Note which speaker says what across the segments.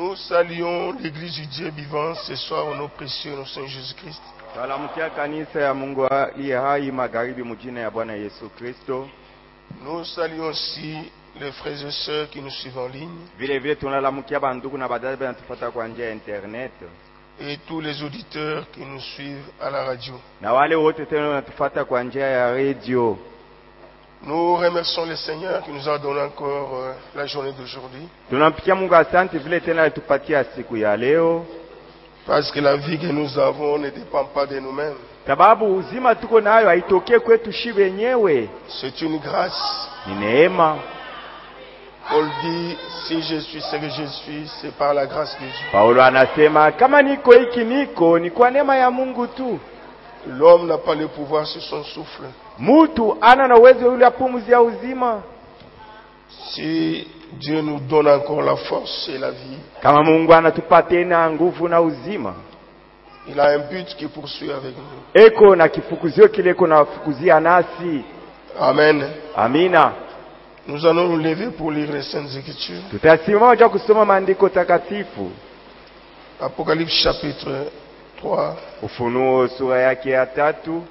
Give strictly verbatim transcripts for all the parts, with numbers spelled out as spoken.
Speaker 1: Nous saluons l'église du Dieu vivant ce soir au nom précieux de notre Seigneur Jésus-Christ. Nous saluons aussi les frères et sœurs qui nous suivent en ligne. Et tous les auditeurs qui nous suivent à la radio. Nous remercions le Seigneur qui nous a donné encore euh, la journée d'aujourd'hui. Parce que la vie que nous avons ne dépend pas de nous-mêmes. C'est une grâce. Paul dit, si je suis ce que je suis, c'est par la grâce de Dieu. L'homme n'a pas le pouvoir sur son souffle. Si Dieu nous donne encore la force et la vie, il a un but qui poursuit avec nous. Amen.
Speaker 2: Amina.
Speaker 1: Nous allons nous lever pour lire les Saintes Écritures. Apocalypse chapitre trois.
Speaker 2: Ufunuo sura yake ya tatu.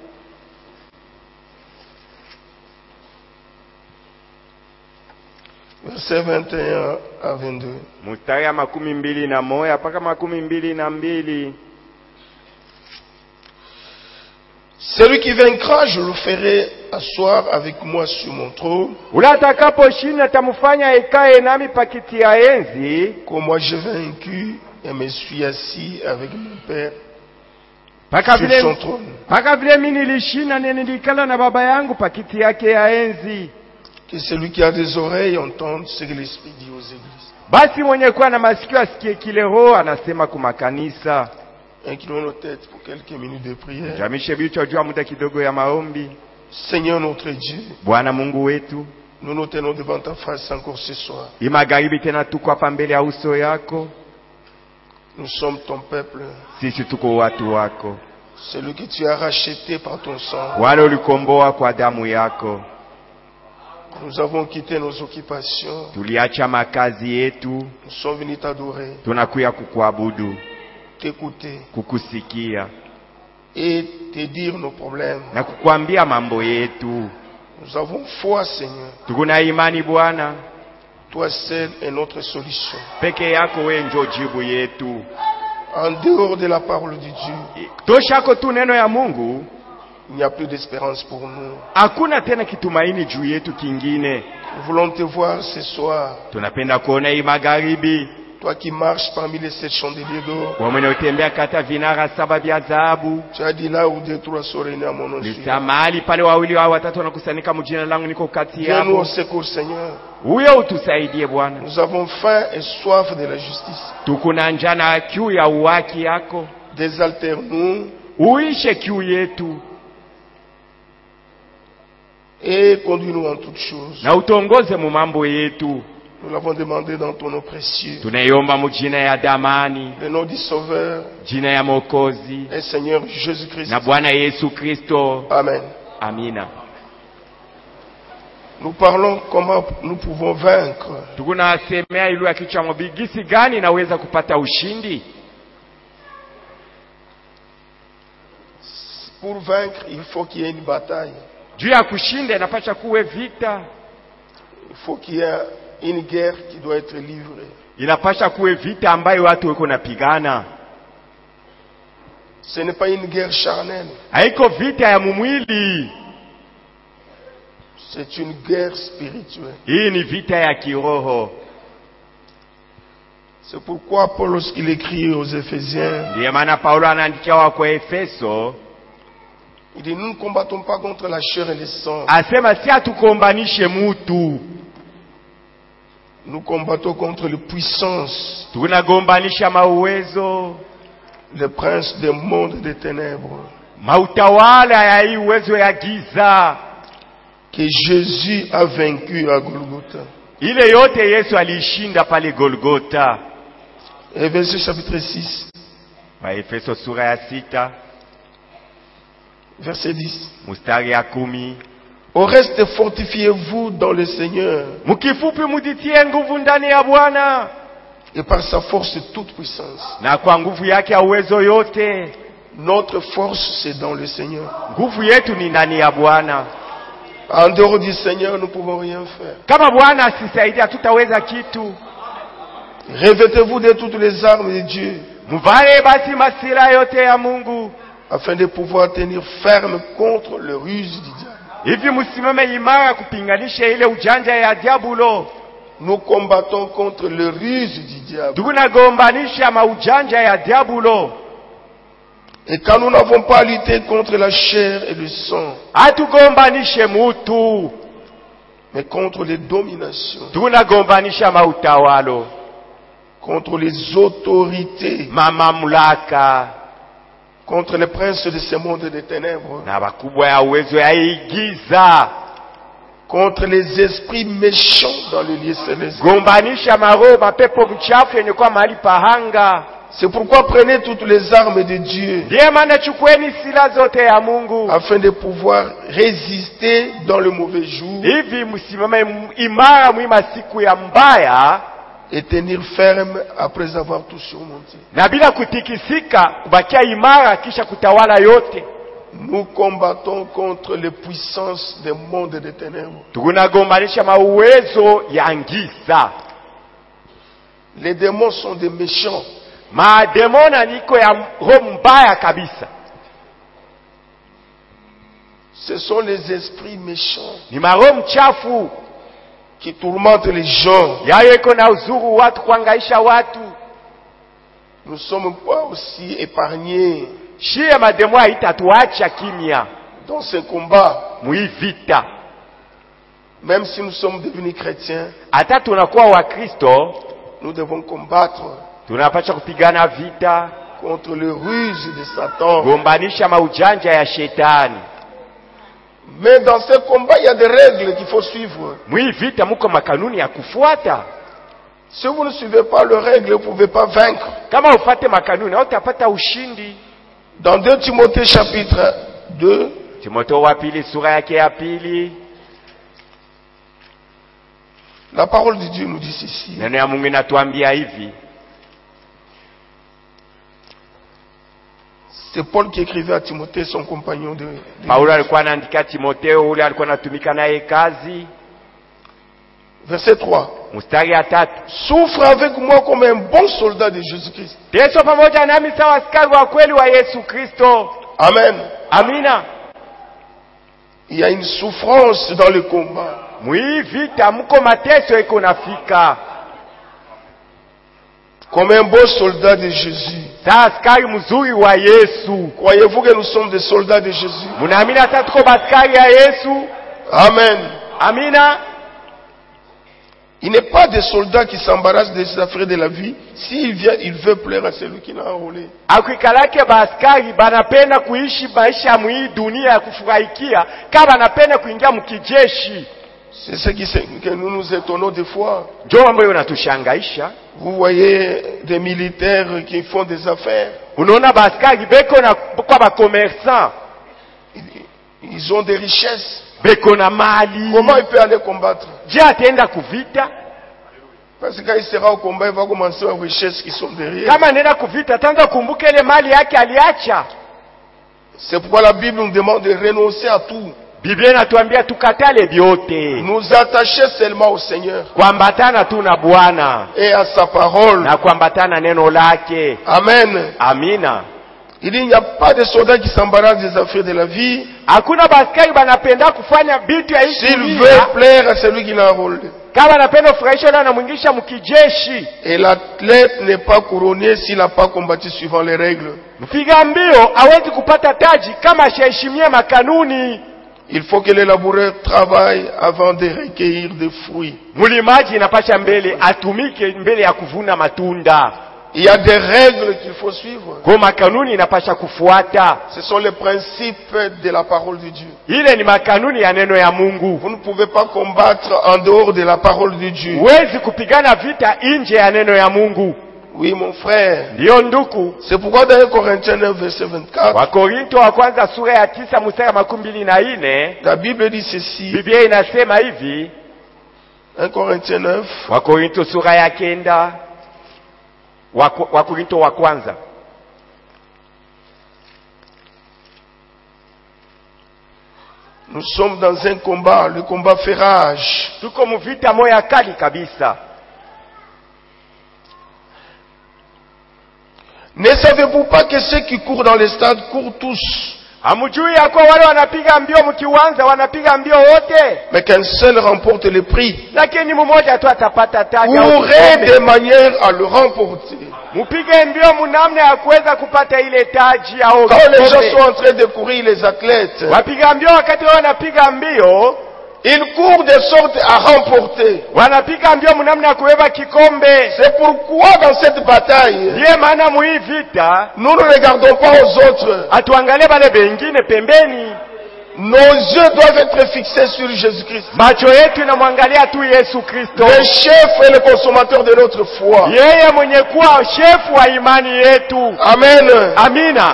Speaker 1: Verset vingt et un à vingt-deux.
Speaker 2: Mstari ya makumi mbili na moja mpaka makumi mbili na mbili.
Speaker 1: Celui qui vaincra, je le ferai asseoir avec moi sur mon trône.
Speaker 2: Utakaposhinda tamfanya ikae nami pakiti ya enzi.
Speaker 1: Comme moi j'ai vaincu et me suis assis avec mon Père
Speaker 2: Paka
Speaker 1: sur
Speaker 2: vile,
Speaker 1: son trône.
Speaker 2: paka vile mimi nilishinda nilikala na baba yangu pakiti yake ya enzi.
Speaker 1: Que celui qui a des oreilles entende ce que l'Esprit dit aux églises.
Speaker 2: Basi mwenye kuwa na masikio asikie kile Roho anasema kwa makanisa.
Speaker 1: Inclinons nos têtes pour quelques minutes de prière.
Speaker 2: Jamishe vichwa juu muda kidogo ya maombi.
Speaker 1: Seigneur notre Dieu,
Speaker 2: Bwana Mungu wetu,
Speaker 1: nous nous tenons devant ta face encore ce soir.
Speaker 2: Imagharibi tena tuko hapa mbele ya uso yako.
Speaker 1: Nous sommes ton peuple,
Speaker 2: Sisi tuko watu wako.
Speaker 1: celui que tu as racheté par ton sang.
Speaker 2: Wale ulikomboa kwa damu yako.
Speaker 1: Nous avons quitté nos occupations.
Speaker 2: Tuliacha makazi yetu.
Speaker 1: Nous sommes venus t'adorer,
Speaker 2: Tunakuya kukuabudu,
Speaker 1: t'écouter
Speaker 2: kukusikia
Speaker 1: et te dire nos problèmes.
Speaker 2: na kukuambia mambo yetu.
Speaker 1: Nous avons foi, Seigneur.
Speaker 2: Tukuna imani Bwana,
Speaker 1: Toi seul est notre solution.
Speaker 2: peke yako wewe ndio jibu yetu.
Speaker 1: En dehors de la parole de Dieu,
Speaker 2: Toshako tu neno ya Mungu,
Speaker 1: il n'y a plus d'espérance pour nous.
Speaker 2: hakuna tena kitumaini juu yetu kingine.
Speaker 1: Nous voulons te voir ce soir.
Speaker 2: Tunapenda kuona hii magharibi,
Speaker 1: Toi qui marches parmi les sept chandeliers d'or.
Speaker 2: kwa mwenye utembea kata vinara saba vya dhahabu.
Speaker 1: Tu as dit là où deux trois sont réunis à mon nom. je suis là.
Speaker 2: Lisa mahali pale wawili au watatu wanakusanyika mjina langu niko kati
Speaker 1: Viens nous au
Speaker 2: yao.
Speaker 1: secours, Seigneur.
Speaker 2: Huyo utusaidie Bwana.
Speaker 1: Nous avons faim et soif de la justice.
Speaker 2: Tukuna njaa na kiu ya uwaki yako.
Speaker 1: Désaltère-nous
Speaker 2: Uishe kiu yetu
Speaker 1: et conduis-nous en toutes choses.
Speaker 2: na utongoze mu mambo yetu.
Speaker 1: Nous l'avons demandé dans ton nom précieux.
Speaker 2: Tunaiomba mjina ya damani,
Speaker 1: Le nom du Sauveur
Speaker 2: jina ya Mwokozi
Speaker 1: et Seigneur Jésus-Christ.
Speaker 2: na Bwana Yesu Kristo.
Speaker 1: Amen.
Speaker 2: Amina.
Speaker 1: Nous parlons comment nous pouvons vaincre.
Speaker 2: Tukuna semea ilu ya kichwa mbigisi gani naweza kupata ushindi?
Speaker 1: Pour vaincre, il faut qu'il y ait une bataille.
Speaker 2: Juu ya kushinda inapaswa kuwe vita.
Speaker 1: Il faut qu'il y ait une guerre qui doit être livrée.
Speaker 2: Inapaswa kuwe vita ambayo watu wako napigana.
Speaker 1: Ce n'est pas une guerre charnelle.
Speaker 2: Haiko vita ya mumwili.
Speaker 1: C'est une guerre spirituelle.
Speaker 2: Hii ni vita ya kiroho.
Speaker 1: C'est pourquoi Paul, lorsqu'il écrit aux Éphésiens,
Speaker 2: Ndiyo maana Paulo anaandikia wa kwa Efeso,
Speaker 1: il dit, nous ne combattons pas contre la chair et le sang.
Speaker 2: asema si atukombanishe mutu,
Speaker 1: Nous combattons contre les puissances,
Speaker 2: tunagombanisha mauwezo,
Speaker 1: les princes des mondes des ténèbres,
Speaker 2: mautawala ya hii uwezo ya giza.
Speaker 1: que Jésus a vaincu à Golgotha.
Speaker 2: Ile yote Yesu alishinda pale Golgotha.
Speaker 1: Éphésiens chapitre six,
Speaker 2: Ba Efeso sura ya sita,
Speaker 1: verset dix.
Speaker 2: mustari ya kumi.
Speaker 1: Au reste, fortifiez-vous dans le Seigneur
Speaker 2: Mukifupi mujitie nguvu ndani ya Bwana
Speaker 1: et par sa force toute puissance.
Speaker 2: na kwa nguvu yake ya uwezo yote.
Speaker 1: Notre force, c'est dans le Seigneur.
Speaker 2: Nguvu yetu ni ndani ya Bwana.
Speaker 1: En dehors du Seigneur, nous ne pouvons rien faire.
Speaker 2: Kama Bwana asisaidia tutaweza kitu.
Speaker 1: Revêtez-vous de toutes les armes de Dieu,
Speaker 2: Muvale basi masila yote ya Mungu,
Speaker 1: afin de pouvoir tenir ferme contre le ruse du diable.
Speaker 2: hivi msimame imara kupinganisha ile ujanja ya diabulo.
Speaker 1: Nous combattons contre le ruse du diable.
Speaker 2: Tunagombanisha maujanja ya diabulo.
Speaker 1: Et quand nous n'avons pas lutté contre la chair et le sang,
Speaker 2: Hatugombanishe mutu,
Speaker 1: mais contre les dominations,
Speaker 2: tunagombanisha mautawalo,
Speaker 1: contre les autorités,
Speaker 2: mamamlaka
Speaker 1: contre les princes de ce monde des ténèbres,
Speaker 2: na bakubwa ya uwezo ya igiza,
Speaker 1: contre les esprits méchants dans les lieux célestes.
Speaker 2: gombanisha maroho mapepo mchafu yenye kwa mahali pahanga.
Speaker 1: C'est pourquoi prenez toutes les armes de Dieu,
Speaker 2: Ndiye maana chukueni sila zote ya Mungu,
Speaker 1: afin de pouvoir résister dans le mauvais jour
Speaker 2: hivi msimame imara mwima siku ya mbaya,
Speaker 1: et tenir ferme après avoir tout surmonté.
Speaker 2: na bila kutikisika kubakia imara kisha kutawala yote.
Speaker 1: Nous combattons contre les puissances des mondes des ténèbres.
Speaker 2: Tunagombanisha mauwezo ya giza.
Speaker 1: Les démons sont des méchants.
Speaker 2: Maademona niko ya roho mbaya kabisa.
Speaker 1: Ce sont les esprits méchants
Speaker 2: Ni maroho mchafu
Speaker 1: qui tourmentent les gens.
Speaker 2: yayo iko na uzuru watu, kuangaisha watu.
Speaker 1: Nous ne sommes pas aussi épargnés
Speaker 2: Shie mademo haitatuacha kimya
Speaker 1: dans ce combat.
Speaker 2: muivita.
Speaker 1: Même si nous sommes devenus chrétiens,
Speaker 2: Hata tunakuwa wa Kristo,
Speaker 1: nous devons combattre
Speaker 2: tunapaswa kupigana vita,
Speaker 1: contre le ruse de Satan.
Speaker 2: gombanisha maujanja ya shetani.
Speaker 1: Mais dans ce combat, il y a des règles qu'il faut suivre.
Speaker 2: Muivita muko makanuni ya kufuata.
Speaker 1: Si vous ne suivez pas les règles, vous ne pouvez pas vaincre.
Speaker 2: Kama ufate makanuni hautapata ushindi.
Speaker 1: Dans deux Timothée chapitre deux,
Speaker 2: Timotheo wa pili sura yake ya pili,
Speaker 1: la parole de Dieu nous dit ceci.
Speaker 2: neno ya Mungu inatuambia hivi.
Speaker 1: C'est Paul qui écrivait à Timothée, son compagnon de... de
Speaker 2: Paulo alikuwa anaandika Timotheo, ule alikuwa anatumika naye kazi.
Speaker 1: Verset trois.
Speaker 2: Mstari ya tatu.
Speaker 1: Souffre avec moi comme un bon soldat de Jésus-Christ.
Speaker 2: Yesu pamoja nami sawa askari wa kweli wa Yesu Kristo.
Speaker 1: Amen.
Speaker 2: Amina.
Speaker 1: Il y a une souffrance dans le combat.
Speaker 2: Mwi vita mko mateso iko nafika.
Speaker 1: Comme un beau soldat de Jésus.
Speaker 2: Sawa askari mzuri wa Yesu.
Speaker 1: Croyez-vous que nous sommes des soldats de Jésus?
Speaker 2: Munaamini sasa tuko askari ya Yesu?
Speaker 1: Amen.
Speaker 2: Amina.
Speaker 1: Il n'est pas des soldats qui s'embarrassent des affaires de la vie. S'il vient, il veut plaire à celui qui l'a enrôlé.
Speaker 2: Akuikalake baaskari banapenda kuishi maisha mwi dunia ya kufurahikia, kama banapenda kuingia mkijeshi.
Speaker 1: C'est ce qui, que nous nous étonnons des fois.
Speaker 2: Ndio mambo yanatushangaisha.
Speaker 1: Vous voyez des militaires qui font des affaires.
Speaker 2: Unaona baaskari beko na kwa ba commerçant,
Speaker 1: Ils ont des richesses.
Speaker 2: beko na mali.
Speaker 1: Comment il peut aller combattre?
Speaker 2: Je ataenda kuvita?
Speaker 1: Parce que quand il sera au combat, il va commencer aux richesses qui sont derrière.
Speaker 2: Kama anaenda kuvita tanza kumbuka ile mali yake aliacha.
Speaker 1: C'est pourquoi la Bible nous demande de renoncer à tout.
Speaker 2: Biblia inatuambia tukatale vyote,
Speaker 1: Nous attacher seulement au Seigneur
Speaker 2: kuambatana tu na Bwana
Speaker 1: et à sa parole.
Speaker 2: na kuambatana neno lake.
Speaker 1: Amen.
Speaker 2: Amina.
Speaker 1: Il dit, il n'y a pas de soldats qui s'embarrassent des affaires de la vie.
Speaker 2: Hakuna baskari banapenda kufanya vitu ya hii
Speaker 1: S'il
Speaker 2: dunia.
Speaker 1: veut plaire à celui qui l'a enrôlé.
Speaker 2: Kama anapenda furahisha na anamwingisha mkijeshi.
Speaker 1: Et l'athlète n'est pas couronné s'il n'a pas combattu suivant les règles.
Speaker 2: Mpiga mbio hawezi kupata taji kama hashaheshimia makanuni.
Speaker 1: Il faut que les laboureurs travaillent avant de recueillir des fruits.
Speaker 2: Mulimaji inapasha mbele atumike mbele ya kuvuna matunda.
Speaker 1: Il y a des règles qu'il faut suivre.
Speaker 2: Kwa makanuni inapasha kufuata.
Speaker 1: Ce sont les principes de la parole de Dieu.
Speaker 2: Ile ni makanuni ya neno ya Mungu.
Speaker 1: Vous ne pouvez pas combattre en dehors de la parole de Dieu.
Speaker 2: Huwezi kupigana vita nje ya neno ya Mungu.
Speaker 1: Oui, mon frère.
Speaker 2: Ndio nduku.
Speaker 1: C'est pourquoi dans un Corinthiens neuf, verset vingt-quatre,
Speaker 2: Wakorinto wa kwanza sura ya tisa mstari makumi mbili na nne,
Speaker 1: la Bible dit ceci.
Speaker 2: Biblia inasema hivi.
Speaker 1: un Corinthiens neuf,
Speaker 2: Wakorinto sura ya kenda Wakorinto wa kwanza.
Speaker 1: Nous sommes dans un combat, le combat fait rage.
Speaker 2: Tuko mvita moya kali kabisa.
Speaker 1: Ne savez-vous pas que ceux qui courent dans les stades courent tous?
Speaker 2: Hamujui yako wale wanapiga mbio mkiwanza wanapiga mbio wote,
Speaker 1: mais qu'un seul remporte le prix.
Speaker 2: Lakini mmoja tu atapata taji.
Speaker 1: Courez de manière à le remporter.
Speaker 2: Mupige mbio mnamna ya kuweza kupata ile taji au
Speaker 1: quand les gens sont en train de courir, les athlètes,
Speaker 2: wapiga mbio wakati wanapiga mbio,
Speaker 1: ils courent de sorte à remporter.
Speaker 2: Wanapiga mbio mnamna ya kubeba kikombe.
Speaker 1: C'est pourquoi dans cette bataille,
Speaker 2: ndiye maana mu hii vita,
Speaker 1: nous ne regardons pas aux autres.
Speaker 2: Atuangalie wale wengine pembeni.
Speaker 1: Nos yeux doivent être fixés sur Jésus-Christ.
Speaker 2: Macho yetu inamwangalia tu Yesu Kristo.
Speaker 1: Le chef et le consommateur de notre foi.
Speaker 2: Yeye mwenye kuwa shefu wa imani yetu.
Speaker 1: Amen.
Speaker 2: Amina.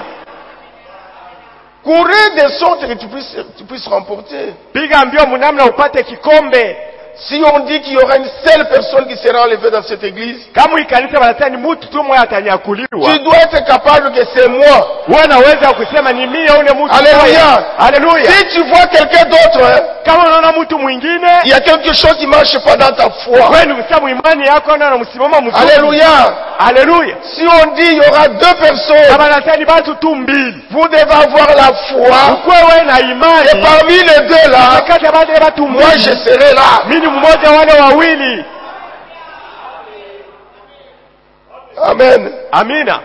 Speaker 1: Courez de sorte que tu puisses, tu puisses remporter.
Speaker 2: Piga mbio mnamna upate kikombe.
Speaker 1: Si on dit qu'il y aura une seule personne qui sera enlevée dans cette église,
Speaker 2: kama ikanisa wanasema mtu tu mmoja atanyakuliwa,
Speaker 1: tu dois être capable que c'est moi.
Speaker 2: Unaweza kusema ni mimi au ni mtu.
Speaker 1: Alléluia.
Speaker 2: Alléluia.
Speaker 1: Si tu vois quelqu'un d'autre,
Speaker 2: kama unaona mtu mwingine,
Speaker 1: il y a quelque chose qui marche pas dans ta foi.
Speaker 2: wewe ni kusema imani yako na msimamo mzuri.
Speaker 1: Alléluia.
Speaker 2: Alléluia.
Speaker 1: Si on dit il y aura deux personnes,
Speaker 2: kama nasema ni watu tu mbili,
Speaker 1: vous devez avoir la foi.
Speaker 2: Wewe na imani.
Speaker 1: Et parmi les deux là, moi je serai là.
Speaker 2: Mimi mmoja wale wawili.
Speaker 1: Amen.
Speaker 2: Amina.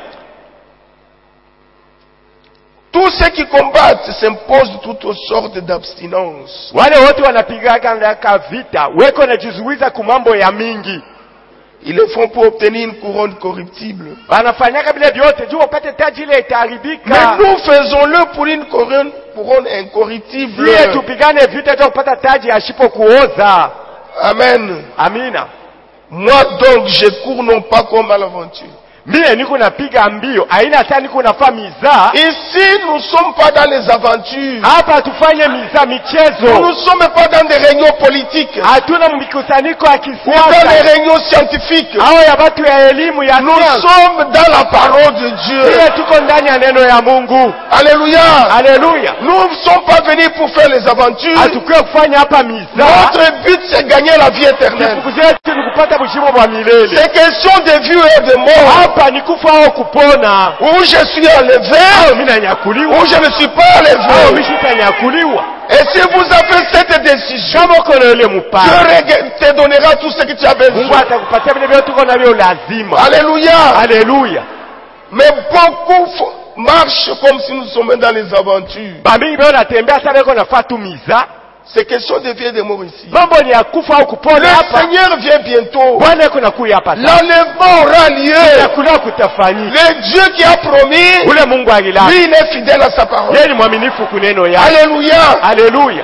Speaker 1: Tous ceux qui combattent s'imposent toutes sortes d'abstinence.
Speaker 2: Wale wote wanapigaga ndaka vita, weko najizuiza kumambo ya mingi.
Speaker 1: Ils le font pour obtenir une couronne corruptible.
Speaker 2: Wanafanyaka vile vyote juu wapate taji ile itaharibika.
Speaker 1: Mais nous faisons-le pour une couronne, couronne incorruptible.
Speaker 2: Sisi tupigane vita tu kupata taji asipo kuoza.
Speaker 1: Amen.
Speaker 2: Amina.
Speaker 1: Moi donc je cours non pas comme à l'aventure.
Speaker 2: Mie niko napiga mbio, aina hata niko nafanya miza.
Speaker 1: Ici nous sommes pas dans les aventures.
Speaker 2: Hapa tufanye miza michezo.
Speaker 1: Nous ne sommes pas dans des réunions politiques.
Speaker 2: Hatuna mikusanyiko ya kisiasa.
Speaker 1: Ou dans des réunions scientifiques.
Speaker 2: Hao ya watu ya elimu ya
Speaker 1: nous
Speaker 2: science.
Speaker 1: sommes dans la parole de Dieu.
Speaker 2: Sisi tuko ndani ya neno ya Mungu.
Speaker 1: Alléluia.
Speaker 2: Alléluia.
Speaker 1: Nous ne sommes pas venus pour faire les aventures.
Speaker 2: Hatukuwa kufanya hapa miza.
Speaker 1: Notre but c'est gagner la vie éternelle.
Speaker 2: Kupata bushimo wa milele.
Speaker 1: C'est question de vie et de mort.
Speaker 2: Hapa ni kufa au kupona.
Speaker 1: Où je suis enlevé,
Speaker 2: mimi nanyakuliwa.
Speaker 1: Où je ne suis pas enlevé.
Speaker 2: Mimi sitanyakuliwa.
Speaker 1: Et si vous avez cette décision, Dieu te donnera tout ce que tu as besoin.
Speaker 2: Mungu atakupatia vile vyote uko navyo lazima.
Speaker 1: Alléluia.
Speaker 2: Alléluia.
Speaker 1: Mais beaucoup marchent comme si nous sommes dans les aventures.
Speaker 2: Ba mingi bado natembea sana iko nafaa tu miza.
Speaker 1: C'est question de vie et de mort ici.
Speaker 2: Mambo ni ya kufa au kupona hapa.
Speaker 1: Le Seigneur vient bientôt.
Speaker 2: Bwana yuko nakuja hapa.
Speaker 1: L'enlèvement aura lieu.
Speaker 2: Hakuna kutafanyika.
Speaker 1: Le Dieu qui a promis,
Speaker 2: ule Mungu alila.
Speaker 1: Lui il est fidèle à sa parole.
Speaker 2: Yeye ni mwaminifu kuneno yake.
Speaker 1: Alléluia.
Speaker 2: Alléluia.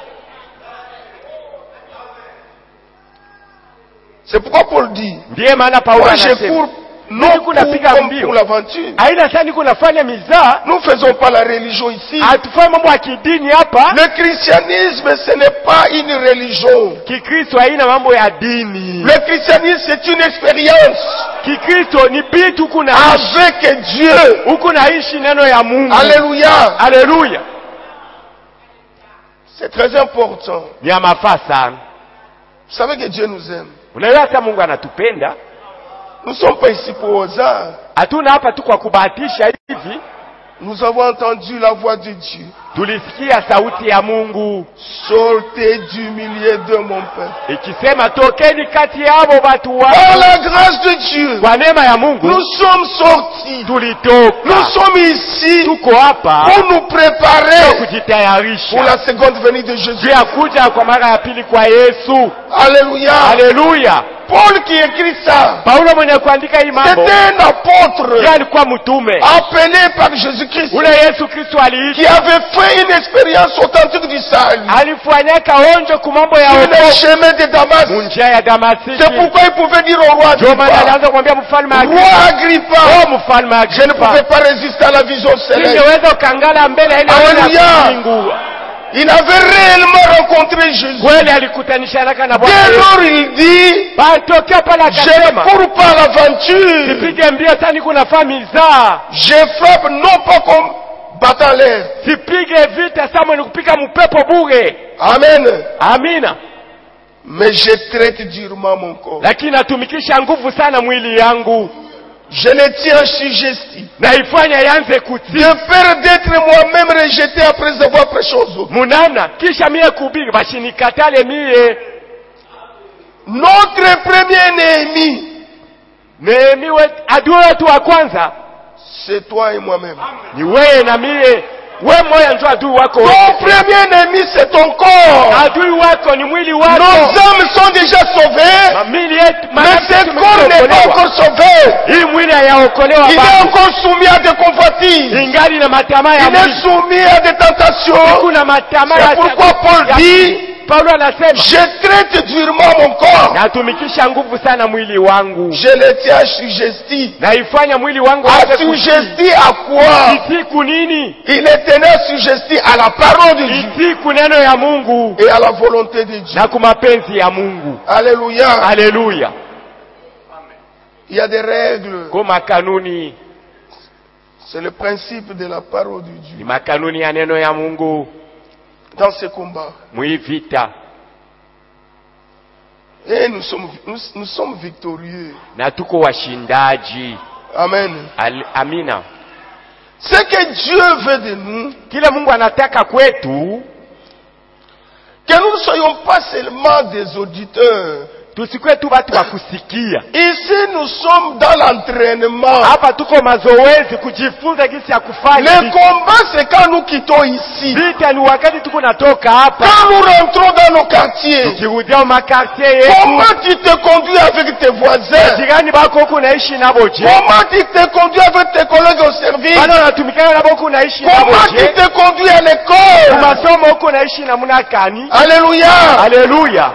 Speaker 1: C'est pourquoi Paul dit,
Speaker 2: ndiye maana Paulo
Speaker 1: anasema, non
Speaker 2: kunapiga mbio
Speaker 1: pour l'aventure.
Speaker 2: Aina sana niko nafanya miza.
Speaker 1: Nous faisons pas la religion ici.
Speaker 2: Hatufai mambo ya kidini hapa.
Speaker 1: Le christianisme ce n'est pas une religion.
Speaker 2: Kikristo haina mambo ya dini.
Speaker 1: Le christianisme c'est une expérience.
Speaker 2: Kikristo ni bitu kuna
Speaker 1: avec Dieu.
Speaker 2: Huko naishi neno ya Mungu.
Speaker 1: Alléluia.
Speaker 2: Alléluia.
Speaker 1: C'est très important.
Speaker 2: Ni ya mafaa sana.
Speaker 1: Vous savez que Dieu nous aime.
Speaker 2: Unajua hata Mungu anatupenda.
Speaker 1: Nous ne sommes pas ici pour hasard.
Speaker 2: Hatuna hapa tu kwa kubahatisha hivi.
Speaker 1: Nous avons entendu la voix de Dieu.
Speaker 2: Tulisikia sauti ya Mungu.
Speaker 1: Sortez du milieu de mon peuple.
Speaker 2: Ikisema tokeni kati yao watu wa.
Speaker 1: Par la grâce de Dieu.
Speaker 2: Kwa neema ya Mungu.
Speaker 1: Nous sommes sortis.
Speaker 2: Tulitoka.
Speaker 1: Nous sommes ici.
Speaker 2: Tuko hapa.
Speaker 1: Pour nous préparer.
Speaker 2: Kujitayarisha.
Speaker 1: Pour la seconde venue de Jésus.
Speaker 2: Ya kuja kwa mara ya pili kwa Yesu.
Speaker 1: Alléluia.
Speaker 2: Alléluia.
Speaker 1: Paul qui écrit ça,
Speaker 2: Paulo mwenye kuandika hii mambo,
Speaker 1: c'était un apôtre,
Speaker 2: yeye alikuwa mtume
Speaker 1: appelé par Jésus-Christ,
Speaker 2: ule Yesu Kristo aliita,
Speaker 1: qui avait fait une expérience authentique du salut,
Speaker 2: alifanyaka onjo ku mambo ya
Speaker 1: sur le chemin de Damas,
Speaker 2: munjia ya Damasiki.
Speaker 1: C'est pourquoi il pouvait dire au roi Agrippa,
Speaker 2: alianza kumwambia mfalme
Speaker 1: Agrippa, roi Agrippa,
Speaker 2: oh mfalme Agrippa,
Speaker 1: je ne pouvais pas résister à la vision céleste.
Speaker 2: Ningeweza kangala mbele ile
Speaker 1: Alléluia.
Speaker 2: Mungu.
Speaker 1: Il avait réellement rencontré Jésus.
Speaker 2: kweli alikutanishana na Bwana
Speaker 1: Dès
Speaker 2: Yesu.
Speaker 1: lors il dit,
Speaker 2: Batokea pale
Speaker 1: je ne
Speaker 2: akasema,
Speaker 1: cours pas l'aventure.
Speaker 2: sipige mbio sana niko na familia.
Speaker 1: Je frappe non pas comme battant l'air.
Speaker 2: Sipige vita sama ni kupiga mpepo bure.
Speaker 1: Amen.
Speaker 2: Amina.
Speaker 1: Mais je traite durement mon corps.
Speaker 2: Lakini natumikisha nguvu sana mwili yangu.
Speaker 1: Je le tiens suggestif.
Speaker 2: Naifanya yanze
Speaker 1: De
Speaker 2: kutii.
Speaker 1: peur d'être moi-même rejeté après avoir prêché aux autres.
Speaker 2: Munana kisha mie kubiri bashinikatale mie.
Speaker 1: Notre premier ennemi,
Speaker 2: Nehemi wetu, adui wetu wa kwanza
Speaker 1: c'est toi et moi-même.
Speaker 2: ni wewe na mie. Wewe moya ndio adui wako.
Speaker 1: Ton premier ennemi, c'est ton corps.
Speaker 2: Adui wako ni mwili
Speaker 1: Nos
Speaker 2: wako.
Speaker 1: âmes sont déjà sauvées,
Speaker 2: Mamili yetu
Speaker 1: mais ce corps n'est pas encore sauvé.
Speaker 2: hii mwili hayaokolewa
Speaker 1: Il est
Speaker 2: bado.
Speaker 1: encore soumis à des convoitises.
Speaker 2: Ingali na matamaa ya
Speaker 1: Il est
Speaker 2: mwili.
Speaker 1: soumis à des tentations.
Speaker 2: Kuna matamaa
Speaker 1: C'est
Speaker 2: ya
Speaker 1: pourquoi Paul dit,
Speaker 2: Paulo anasema,
Speaker 1: je traite durement mon corps.
Speaker 2: natumikisha nguvu sana mwili wangu.
Speaker 1: Je le tiens assujetti.
Speaker 2: Naifanya mwili wangu aanze kutii.
Speaker 1: Assujetti à quoi?
Speaker 2: Itii kunini?
Speaker 1: Il est tenu assujetti à la parole de Dieu
Speaker 2: Itii kuneno ya Mungu
Speaker 1: et à la volonté de Dieu.
Speaker 2: na kumapenzi ya Mungu.
Speaker 1: Alléluia.
Speaker 2: Haleluya.
Speaker 1: Il y a des règles.
Speaker 2: Kwa makanuni,
Speaker 1: C'est le principe de la parole de Dieu.
Speaker 2: ni makanuni ya neno ya Mungu
Speaker 1: Dans ce combat.
Speaker 2: mwi vita,
Speaker 1: Et nous sommes, nous, nous sommes victorieux.
Speaker 2: na tuko washindaji.
Speaker 1: Amen.
Speaker 2: Al, amina.
Speaker 1: Ce que Dieu veut de nous,
Speaker 2: Kile Mungu anataka kwetu,
Speaker 1: que nous ne soyons pas seulement des auditeurs.
Speaker 2: tusikwe tu watu wa kusikia.
Speaker 1: Ici, nous sommes dans l'entraînement.
Speaker 2: Hapa tuko mazoezi kujifunza jinsi ya kufanya.
Speaker 1: Le combat, c'est quand nous quittons ici.
Speaker 2: Vita ni wakati tuko natoka hapa.
Speaker 1: Quand nous rentrons dans nos quartiers.
Speaker 2: Tukirudia makartie yetu.
Speaker 1: Comment tu te conduis avec tes voisins?
Speaker 2: Jirani bako huko naishi nabo je?
Speaker 1: Comment tu te conduis avec tes collègues au service?
Speaker 2: Bana unatumikana nabo huko naishi nabo
Speaker 1: Comment tu
Speaker 2: je?
Speaker 1: te conduis à l'école?
Speaker 2: Masomo huko naishi namna gani?
Speaker 1: Alléluia.
Speaker 2: Alléluia.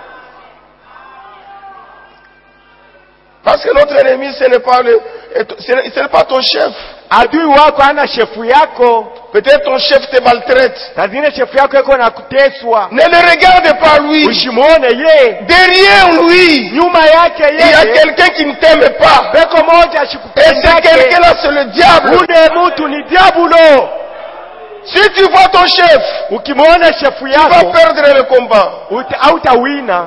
Speaker 1: Parce que notre ennemi, ce n'est pas le, ce n'est ce n'est pas ton chef.
Speaker 2: Adui wako ana shefu yako.
Speaker 1: Peut-être ton chef te maltraite.
Speaker 2: Tazine shefu yako yuko na kuteswa.
Speaker 1: Ne le regarde pas lui.
Speaker 2: Usimuone ye.
Speaker 1: Derrière lui,
Speaker 2: Nyuma yake
Speaker 1: il y a
Speaker 2: yeye.
Speaker 1: quelqu'un qui ne t'aime pas.
Speaker 2: Beko moja
Speaker 1: Et ce
Speaker 2: ashikupendake.
Speaker 1: quelqu'un-là, c'est le diable.
Speaker 2: Ule mtu ni diabulo.
Speaker 1: Si tu vois ton chef,
Speaker 2: Ukimuona shefu
Speaker 1: tu vas
Speaker 2: yako,
Speaker 1: perdre le combat.
Speaker 2: uta- hautawina.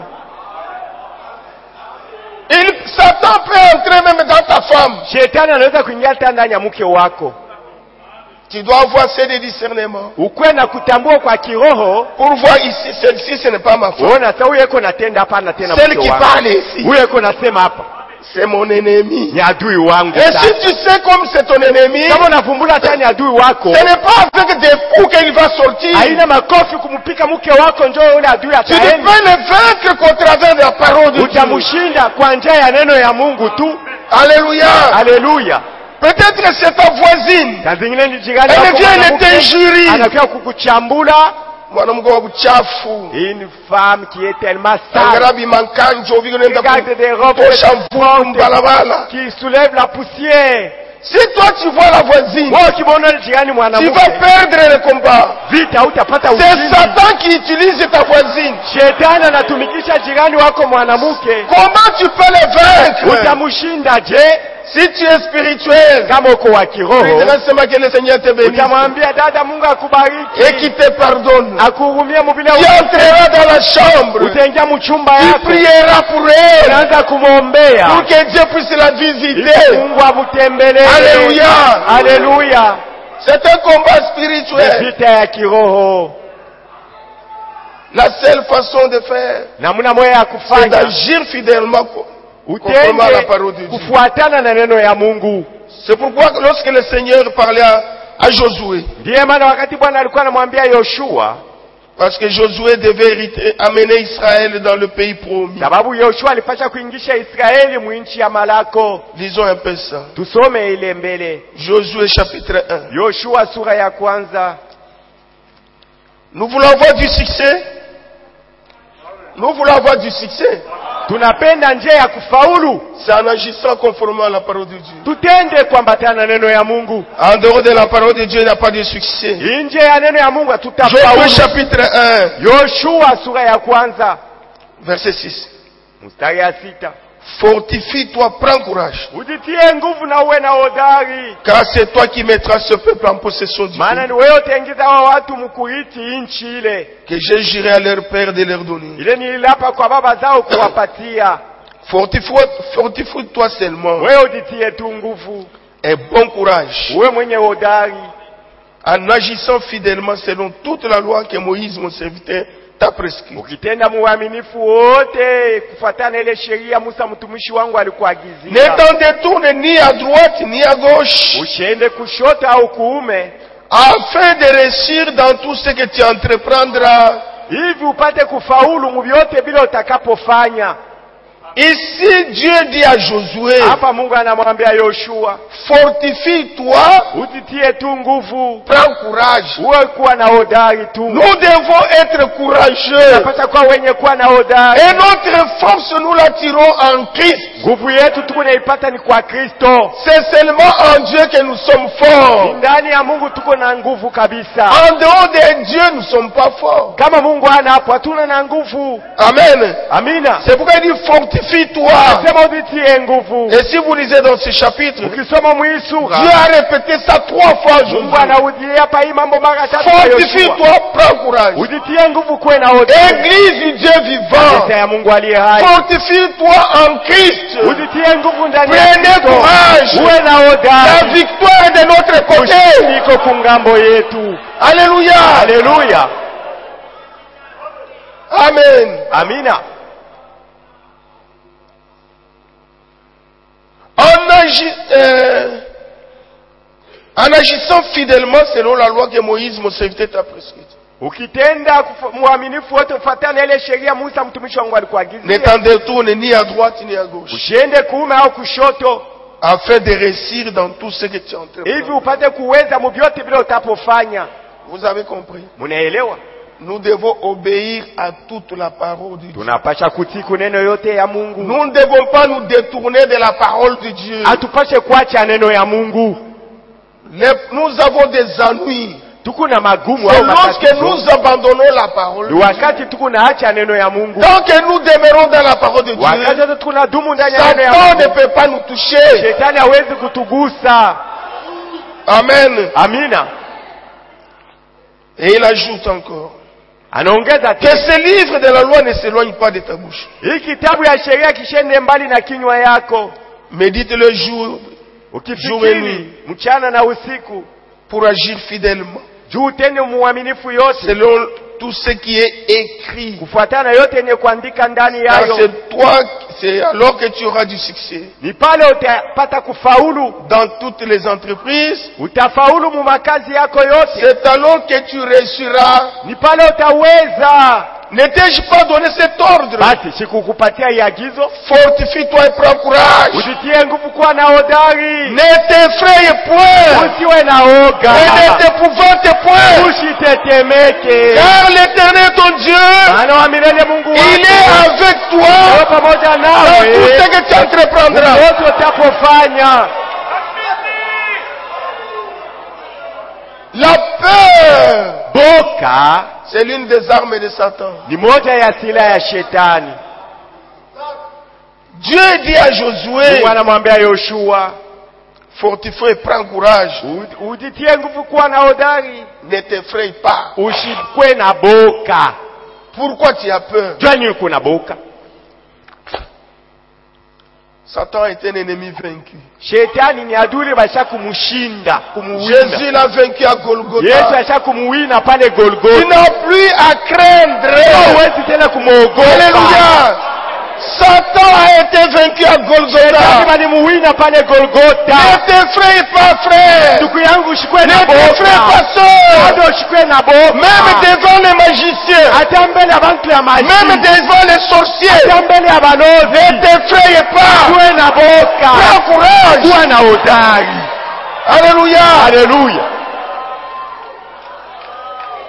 Speaker 1: Il, Satan peut entrer même dans ta femme.
Speaker 2: Shetani anaweza kuingia hata ndani ya mke wako.
Speaker 1: Tu dois avoir assez de discernement
Speaker 2: Ukwe na kutambua kwa kiroho,
Speaker 1: pour voir ici, celle-ci, ce n'est pas ma femme.
Speaker 2: uona sasa huyu yuko natenda hapa na tena
Speaker 1: Celle
Speaker 2: mke
Speaker 1: qui
Speaker 2: wako.
Speaker 1: parle ici,
Speaker 2: Huyu yuko nasema hapa
Speaker 1: c'est mon ennemi.
Speaker 2: ni adui wangu
Speaker 1: Et si
Speaker 2: sasa.
Speaker 1: tu sais comme c'est ton ennemi,
Speaker 2: Kama unavumbula hata ni adui wako,
Speaker 1: ce n'est pas avec des coups qu'il va sortir.
Speaker 2: haina makofi kumpika mke wako njoo yule adui
Speaker 1: Tu ne
Speaker 2: ataenda.
Speaker 1: peux le vaincre qu'au travers de la parole de Dieu.
Speaker 2: Utamshinda kwa njia ya neno ya Mungu tu.
Speaker 1: Alléluia.
Speaker 2: Haleluya.
Speaker 1: Peut-être que c'est ta voisine.
Speaker 2: Saa zingine ni jirani
Speaker 1: Elle
Speaker 2: wako
Speaker 1: vient de
Speaker 2: mwanamke,
Speaker 1: t'injurie.
Speaker 2: anakuja kukuchambula.
Speaker 1: Mwanamke wa buchafu.
Speaker 2: Une femme qui est tellement sale,
Speaker 1: Angarabi mankanjo viko nenda
Speaker 2: regarde des robes
Speaker 1: kutosha mvumbi
Speaker 2: profondes
Speaker 1: balabala.
Speaker 2: qui soulève la poussière.
Speaker 1: Si toi tu vois la voisine,
Speaker 2: Wewe ukimwona ni jirani
Speaker 1: tu
Speaker 2: mwanamke,
Speaker 1: vas perdre le combat.
Speaker 2: vita hutapata
Speaker 1: C'est
Speaker 2: ushindi.
Speaker 1: Satan qui utilise ta voisine.
Speaker 2: Shetani anatumikisha jirani wako mwanamke.
Speaker 1: Comment tu peux le vaincre?
Speaker 2: Utamshinda je?
Speaker 1: Si tu es spirituel,
Speaker 2: Kama uko wa
Speaker 1: tu
Speaker 2: kiroho,
Speaker 1: diras seulement que le Seigneur te bénisse
Speaker 2: utamwambia dada, Mungu
Speaker 1: et
Speaker 2: akubariki,
Speaker 1: qu'il te pardonne.
Speaker 2: akuhurumie mubile
Speaker 1: Tu
Speaker 2: wote.
Speaker 1: entreras dans la chambre.
Speaker 2: Utaingia mchumba
Speaker 1: Tu
Speaker 2: yako,
Speaker 1: prieras pour elle
Speaker 2: unaanza kumwombea
Speaker 1: pour que Dieu puisse la
Speaker 2: ili
Speaker 1: visiter.
Speaker 2: Mungu amutembelee.
Speaker 1: Alléluia.
Speaker 2: Haleluya.
Speaker 1: C'est un combat
Speaker 2: Ni
Speaker 1: spirituel.
Speaker 2: vita ya kiroho.
Speaker 1: La seule façon de faire,
Speaker 2: Namna moja ya
Speaker 1: c'est
Speaker 2: kufanya
Speaker 1: d'agir fidèlement co- conformément à la parole de
Speaker 2: utende
Speaker 1: Dieu.
Speaker 2: kufuatana na neno ya Mungu.
Speaker 1: C'est pourquoi que lorsque le Seigneur parlait à, à Josué,
Speaker 2: Ndiye maana wakati Bwana alikuwa anamwambia Yoshua,
Speaker 1: parce que Josué devait hériter- amener Israël dans le pays promis.
Speaker 2: sababu Yoshua alipasha kuingisha Israeli mwinchi ya malako.
Speaker 1: Lisons un peu ça.
Speaker 2: Tusome ile mbele.
Speaker 1: Josué chapitre un.
Speaker 2: Yoshua sura ya kwanza.
Speaker 1: Nous voulons avoir du succès. Nous voulons avoir du succès.
Speaker 2: tunapenda njia ya kufaulu.
Speaker 1: C'est en agissant conformément à la parole de Dieu.
Speaker 2: Tutende kuambatana na neno ya Mungu.
Speaker 1: En dehors de la parole de Dieu, il n'y a pas de succès.
Speaker 2: Nje ya neno ya Mungu
Speaker 1: Josué
Speaker 2: tutafaulu.
Speaker 1: chapitre un,
Speaker 2: Yoshua sura ya kwanza
Speaker 1: verset six.
Speaker 2: mstari ya sita.
Speaker 1: Fortifie-toi, prends courage.
Speaker 2: Ujitie nguvu na uwe na hodari.
Speaker 1: Car c'est toi qui mettras ce peuple en possession du
Speaker 2: Maana
Speaker 1: pays
Speaker 2: ni wewe utaingiza wa watu mkuiti nchi ile.
Speaker 1: que j'ai juré à leur père de leur donner.
Speaker 2: Ile nililapa kwa baba zao kuwapatia.
Speaker 1: Fortifie- Fortifie-toi seulement
Speaker 2: Wewe ujitie tu nguvu.
Speaker 1: et bon courage
Speaker 2: Uwe mwenye hodari.
Speaker 1: en agissant fidèlement selon toute la loi que Moïse, mon serviteur, t'a prescrite.
Speaker 2: Ukitenda muaminifu wote kufuatana ile sheria Musa mtumishi wangu
Speaker 1: Ne
Speaker 2: alikuagizia.
Speaker 1: t'en détourne ni à droite ni à gauche,
Speaker 2: Usiende kushoto au kuume,
Speaker 1: afin de réussir dans tout ce que tu entreprendras.
Speaker 2: hivi upate kufaulu mvyote bila utakapofanya.
Speaker 1: Ici, Dieu dit à Josué,
Speaker 2: Hapa Mungu anamwambia Yoshua,
Speaker 1: fortifie-toi,
Speaker 2: ujitie tu nguvu,
Speaker 1: prends courage.
Speaker 2: uwe kuwa na hodari tu.
Speaker 1: Nous devons être courageux.
Speaker 2: Tunapata kuwa wenye kuwa na hodari.
Speaker 1: Et notre force, nous la tirons en Christ.
Speaker 2: Nguvu yetu tukunaipata ni kwa Kristo.
Speaker 1: C'est seulement en Dieu que nous sommes forts.
Speaker 2: Ndani ya Mungu tuko na nguvu kabisa.
Speaker 1: En dehors de Dieu, nous ne sommes pas forts.
Speaker 2: Kama Mungu ana hapo hatuna na nguvu.
Speaker 1: Amen.
Speaker 2: Amina.
Speaker 1: C'est pourquoi il dit fortifie-toi.
Speaker 2: Sema ujitie nguvu.
Speaker 1: Et si vous lisez dans ce chapitre,
Speaker 2: Ukisoma mwisura,
Speaker 1: Dieu a répété ça trois fois
Speaker 2: Mungu
Speaker 1: aujourd'hui.
Speaker 2: anaudia hapa hii mambo mara tatu. kwa Yoshua.
Speaker 1: Fortifie-toi, prends courage.
Speaker 2: Ujitie nguvu kuwe na hodari.
Speaker 1: Église du Dieu vivant.
Speaker 2: Kanisa ya Mungu aliye hai.
Speaker 1: Fortifie-toi en Christ.
Speaker 2: Ujitie nguvu ndani ya
Speaker 1: Prenez
Speaker 2: Kristo.
Speaker 1: courage.
Speaker 2: Uwe na
Speaker 1: La
Speaker 2: hodari.
Speaker 1: victoire est de notre côté.
Speaker 2: Niko kungambo yetu.
Speaker 1: Alléluia.
Speaker 2: Haleluya.
Speaker 1: Amen.
Speaker 2: Amina.
Speaker 1: En, agi- euh, en agissant fidèlement selon la loi que Moïse, mon serviteur, t'a prescrite.
Speaker 2: Ukitenda kufu- muaminifu wote kufuatana ile sheria Musa mtumishi wangu
Speaker 1: Ne
Speaker 2: alikuagizia.
Speaker 1: t'en détourne ni à droite ni à gauche,
Speaker 2: Usiende kuume au kushoto,
Speaker 1: afin de réussir dans tout ce que tu
Speaker 2: hivi
Speaker 1: entreprends.
Speaker 2: upate kuweza mvyote vile utapofanya.
Speaker 1: Vous avez compris?
Speaker 2: Munaelewa?
Speaker 1: Nous devons obéir à toute la parole de Dieu.
Speaker 2: Tunapasha kutii neno yote ya Mungu.
Speaker 1: Nous ne devons pas nous détourner de la parole de Dieu.
Speaker 2: Hatupashe kuacha neno ya Mungu.
Speaker 1: Les- nous avons des ennuis.
Speaker 2: Tuko na magumu
Speaker 1: C'est
Speaker 2: au
Speaker 1: lorsque
Speaker 2: matatizo.
Speaker 1: nous abandonnons la parole.
Speaker 2: Ni wakati tuko naacha neno ya Mungu.
Speaker 1: Tant que nous demeurons dans la parole de
Speaker 2: Wakati
Speaker 1: Dieu,
Speaker 2: tuko na dumu ndani ya neno ya
Speaker 1: Satan ne
Speaker 2: Mungu.
Speaker 1: peut pas nous toucher.
Speaker 2: Shetani hawezi kutugusa.
Speaker 1: Amen.
Speaker 2: Amina.
Speaker 1: Et il ajoute encore
Speaker 2: Anaongeza
Speaker 1: que
Speaker 2: tena,
Speaker 1: ce livre de la loi ne s'éloigne pas de ta bouche.
Speaker 2: hii kitabu ya sheria kishende mbali na kinywa yako.
Speaker 1: Médite le jour Jour et
Speaker 2: Ukifikiri
Speaker 1: nuit.
Speaker 2: mchana na usiku,
Speaker 1: pour agir fidèlement
Speaker 2: juu utende muaminifu yote
Speaker 1: selon tout ce qui est écrit.
Speaker 2: kufuatana yote yenye kuandika ndani
Speaker 1: Car
Speaker 2: yayo.
Speaker 1: c'est toi, c'est alors que tu auras du succès
Speaker 2: Ni pale utapata kufaulu.
Speaker 1: dans toutes les entreprises.
Speaker 2: Utafaulu mu makazi yako yote.
Speaker 1: C'est alors que tu réussiras.
Speaker 2: Ni pale utaweza.
Speaker 1: Ne t'ai-je pas donné cet ordre?
Speaker 2: Basi sikukupatia hii agizo?
Speaker 1: Fortifie-toi et prends courage.
Speaker 2: Ujitie nguvu kuwa na hodari.
Speaker 1: Ne t'effraie point
Speaker 2: Usiwe na oga.
Speaker 1: et ne t'épouvante point.
Speaker 2: Usitetemeke.
Speaker 1: Car l'Éternel ton Dieu,
Speaker 2: Maana wa milele Mungu
Speaker 1: il est
Speaker 2: wako
Speaker 1: avec
Speaker 2: Wewe
Speaker 1: toi
Speaker 2: pamoja
Speaker 1: dans
Speaker 2: nawe.
Speaker 1: tout ce que tu entreprendras.
Speaker 2: Yote utapofanya.
Speaker 1: La peur,
Speaker 2: Boka
Speaker 1: c'est l'une des armes de Satan.
Speaker 2: ni moja ya silaha ya shetani.
Speaker 1: Dieu dit à Josué,
Speaker 2: Mungu anamwambia Yoshua,
Speaker 1: fortifie et prends courage.
Speaker 2: u- ujitie nguvu kuwa na hodari.
Speaker 1: Ne t'effraie pas.
Speaker 2: Usikwe na boka.
Speaker 1: Pourquoi tu as peur?
Speaker 2: Jua nini kuna boka?
Speaker 1: Satan est un ennemi vaincu.
Speaker 2: Shetani ni adui basha kumshinda, kumuwina.
Speaker 1: Jésus l'a vaincu à
Speaker 2: Yesu
Speaker 1: Golgotha.
Speaker 2: asha kumuwina pale
Speaker 1: Tu
Speaker 2: Golgotha.
Speaker 1: n'as plus à craindre.
Speaker 2: Huwezi tena kumwogopa.
Speaker 1: Alléluia. Satan a été vaincu à
Speaker 2: Shetani
Speaker 1: Golgotha.
Speaker 2: balimuwina pale Golgotha.
Speaker 1: Ne t'effraie pas, frère.
Speaker 2: Ndugu yangu usikwe
Speaker 1: Ne
Speaker 2: na
Speaker 1: t'effraie
Speaker 2: boka.
Speaker 1: pas, sœur.
Speaker 2: Bado usikwe na boka.
Speaker 1: Même devant les magiciens,
Speaker 2: Hata mbele ya bantu ya maji.
Speaker 1: même devant les sorciers,
Speaker 2: Hata mbele ya balozi.
Speaker 1: ne t'effraie pas.
Speaker 2: Uwe na boka.
Speaker 1: Prends courage.
Speaker 2: Kuwa na hodari.
Speaker 1: Alléluia.
Speaker 2: Haleluya.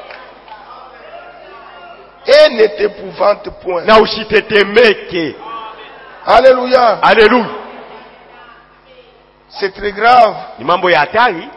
Speaker 1: Et ne t'épouvante point.
Speaker 2: Na usitetemeke.
Speaker 1: Alléluia.
Speaker 2: Haleluya.
Speaker 1: C'est très grave.
Speaker 2: Ni mambo ya hatari.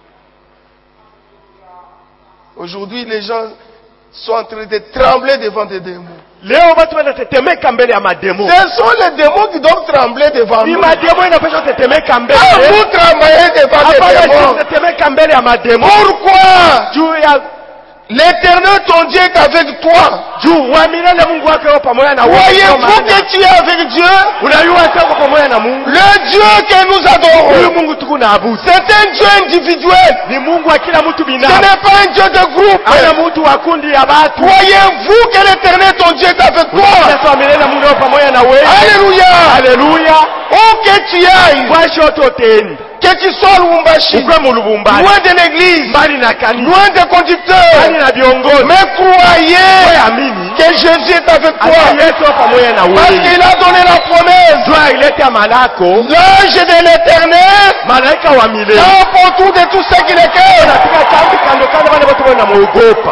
Speaker 1: Aujourd'hui, les gens sont en train de trembler devant des démons.
Speaker 2: Leo watu wanatetemeka mbele ya mademo.
Speaker 1: Ce sont les démons qui doivent trembler devant
Speaker 2: Ni
Speaker 1: nous.
Speaker 2: mademo inapaswa tetemeka mbele.
Speaker 1: Quand vous tremblez devant des
Speaker 2: Hapana
Speaker 1: démons,
Speaker 2: tetemeka mbele ya mademo.
Speaker 1: pourquoi?
Speaker 2: Juu ya
Speaker 1: L'éternel ton Dieu est avec toi.
Speaker 2: juu wa milele Mungu wake yuko pamoja na wewe.
Speaker 1: Voyez-vous que tu es avec Dieu?
Speaker 2: Unajua sasa pamoja na Mungu.
Speaker 1: Le Dieu que nous
Speaker 2: Huyu
Speaker 1: adorons,
Speaker 2: Mungu tunaabudu.
Speaker 1: c'est un Dieu individuel.
Speaker 2: Ni Mungu wa kila mtu
Speaker 1: Ce
Speaker 2: binafsi.
Speaker 1: n'est pas un Dieu de groupe.
Speaker 2: Ana mtu wa kundi ya watu.
Speaker 1: Voyez-vous que l'éternel ton Dieu est avec toi.
Speaker 2: Sasa wa milele Mungu yuko pamoja na wewe.
Speaker 1: Alléluia.
Speaker 2: Haleluya.
Speaker 1: Où que tu ailles,
Speaker 2: Kwa shoto teni.
Speaker 1: que tu sois Lubumbashi,
Speaker 2: Ukwe mu Lubumbashi.
Speaker 1: loin de l'église,
Speaker 2: Mbali na kanisa.
Speaker 1: loin des
Speaker 2: Mbali
Speaker 1: conducteurs,
Speaker 2: na viongozi.
Speaker 1: mais croyez
Speaker 2: Wewe amini.
Speaker 1: que Jésus est avec
Speaker 2: Ata
Speaker 1: toi.
Speaker 2: Yesu yuko pamoja na
Speaker 1: Parce
Speaker 2: wewe.
Speaker 1: qu'il a donné la promesse.
Speaker 2: Jua ileta malako.
Speaker 1: L'ange de l'éternel
Speaker 2: Malaika wa milele.
Speaker 1: campe autour de tous ceux qui le craignent.
Speaker 2: Katika kambi kando kando wale watu wanamuogopa.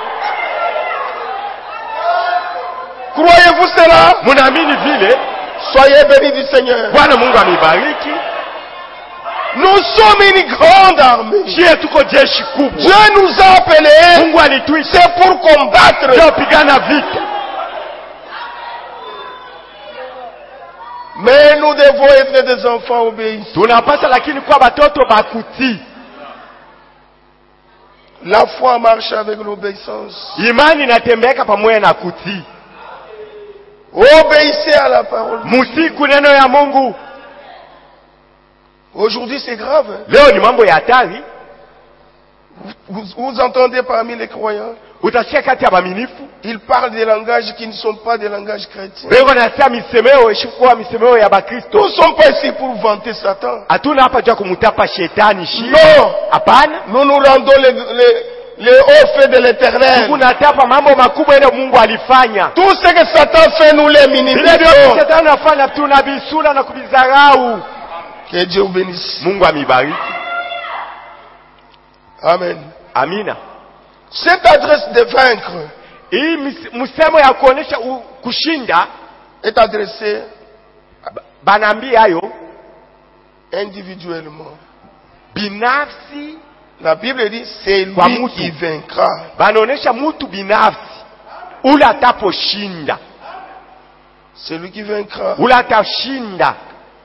Speaker 1: Croyez-vous cela?
Speaker 2: Munaamini vile?
Speaker 1: Soyez bénis du Seigneur.
Speaker 2: Bwana Mungu amebariki.
Speaker 1: Nous sommes une grande armée.
Speaker 2: Shie tuko jeshi kubwa.
Speaker 1: Dieu nous a appelés,
Speaker 2: Mungu alituita
Speaker 1: c'est pour combattre.
Speaker 2: leo pigana vita.
Speaker 1: Mais nous devons être des enfants obéissants.
Speaker 2: Tunapasa lakini kwa batoto bakutii.
Speaker 1: La foi marche avec l'obéissance.
Speaker 2: Imani inatembeka pamoja na kutii.
Speaker 1: Obéissez à la parole.
Speaker 2: Musiku neno ya Mungu.
Speaker 1: Aujourd'hui, c'est grave. hein.
Speaker 2: Leo ni mambo ya hatari.
Speaker 1: Vous, vous entendez parmi les croyants,
Speaker 2: Utasikia kati ya waaminifu.
Speaker 1: ils parlent des langages qui ne sont pas des langages chrétiens.
Speaker 2: Wengi wanasema misemeo ishikuwa misemeo ya
Speaker 1: Nous
Speaker 2: Bakristo.
Speaker 1: ne sommes pas ici pour vanter Satan.
Speaker 2: Hatuna hapa jua kumtapa shetani shi.
Speaker 1: Non,
Speaker 2: Hapana.
Speaker 1: nous nous rendons les, les, les hauts faits de l'éternel.
Speaker 2: Tunatapa mambo makubwa ile Mungu alifanya.
Speaker 1: Tout ce que Satan fait, nous les
Speaker 2: Vile vile
Speaker 1: minimalisons.
Speaker 2: shetani anafanya tunabisula na kubizarau.
Speaker 1: Que Dieu vous bénisse.
Speaker 2: Mungu amibariki.
Speaker 1: Amen.
Speaker 2: Amina.
Speaker 1: Cette adresse de vaincre
Speaker 2: Hii mis- msemo ya kuonesha u- kushinda
Speaker 1: est adressée
Speaker 2: banaambia hayo
Speaker 1: individuellement.
Speaker 2: binafsi,
Speaker 1: La Bible dit, c'est
Speaker 2: Kwa
Speaker 1: lui
Speaker 2: mtu.
Speaker 1: qui vaincra.
Speaker 2: banaonesha mtu binafsi ule ataposhinda,
Speaker 1: C'est lui qui vaincra.
Speaker 2: ule atashinda,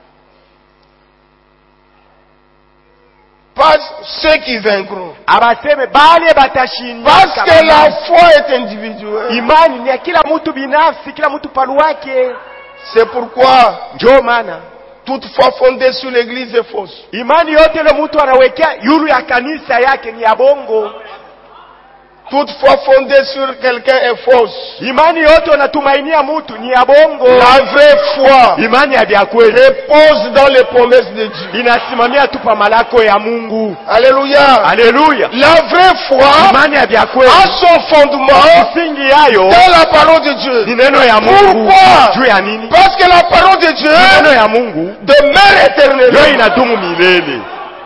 Speaker 1: Pas ceux qui vaincront.
Speaker 2: abaseme bale batashinda.
Speaker 1: Parce que la foi est individuelle.
Speaker 2: imani ni ya kila mtu binafsi, kila mtu palu wake.
Speaker 1: C'est pourquoi
Speaker 2: Ndio maana
Speaker 1: toute foi fondée sur l'église est fausse.
Speaker 2: imani yote ile mtu anawekea yulu ya kanisa yake ni ya bongo.
Speaker 1: Toute foi fondée sur quelqu'un est fausse.
Speaker 2: Imani yote unatumainia mtu ni ya bongo.
Speaker 1: La vraie foi
Speaker 2: Imani ya vya kweli
Speaker 1: repose dans les promesses de Dieu.
Speaker 2: inasimamia tu pa malako ya Mungu.
Speaker 1: Alléluia.
Speaker 2: Haleluya.
Speaker 1: La vraie foi
Speaker 2: Imani ya vya kweli
Speaker 1: a son fondement
Speaker 2: msingi yayo
Speaker 1: dans la parole de
Speaker 2: ni
Speaker 1: Dieu.
Speaker 2: neno ya Mungu.
Speaker 1: Pourquoi?
Speaker 2: Juu ya nini?
Speaker 1: Parce que la parole de
Speaker 2: Neno
Speaker 1: Dieu
Speaker 2: ya Mungu
Speaker 1: demeure
Speaker 2: yo
Speaker 1: éternellement.
Speaker 2: inadumu milele.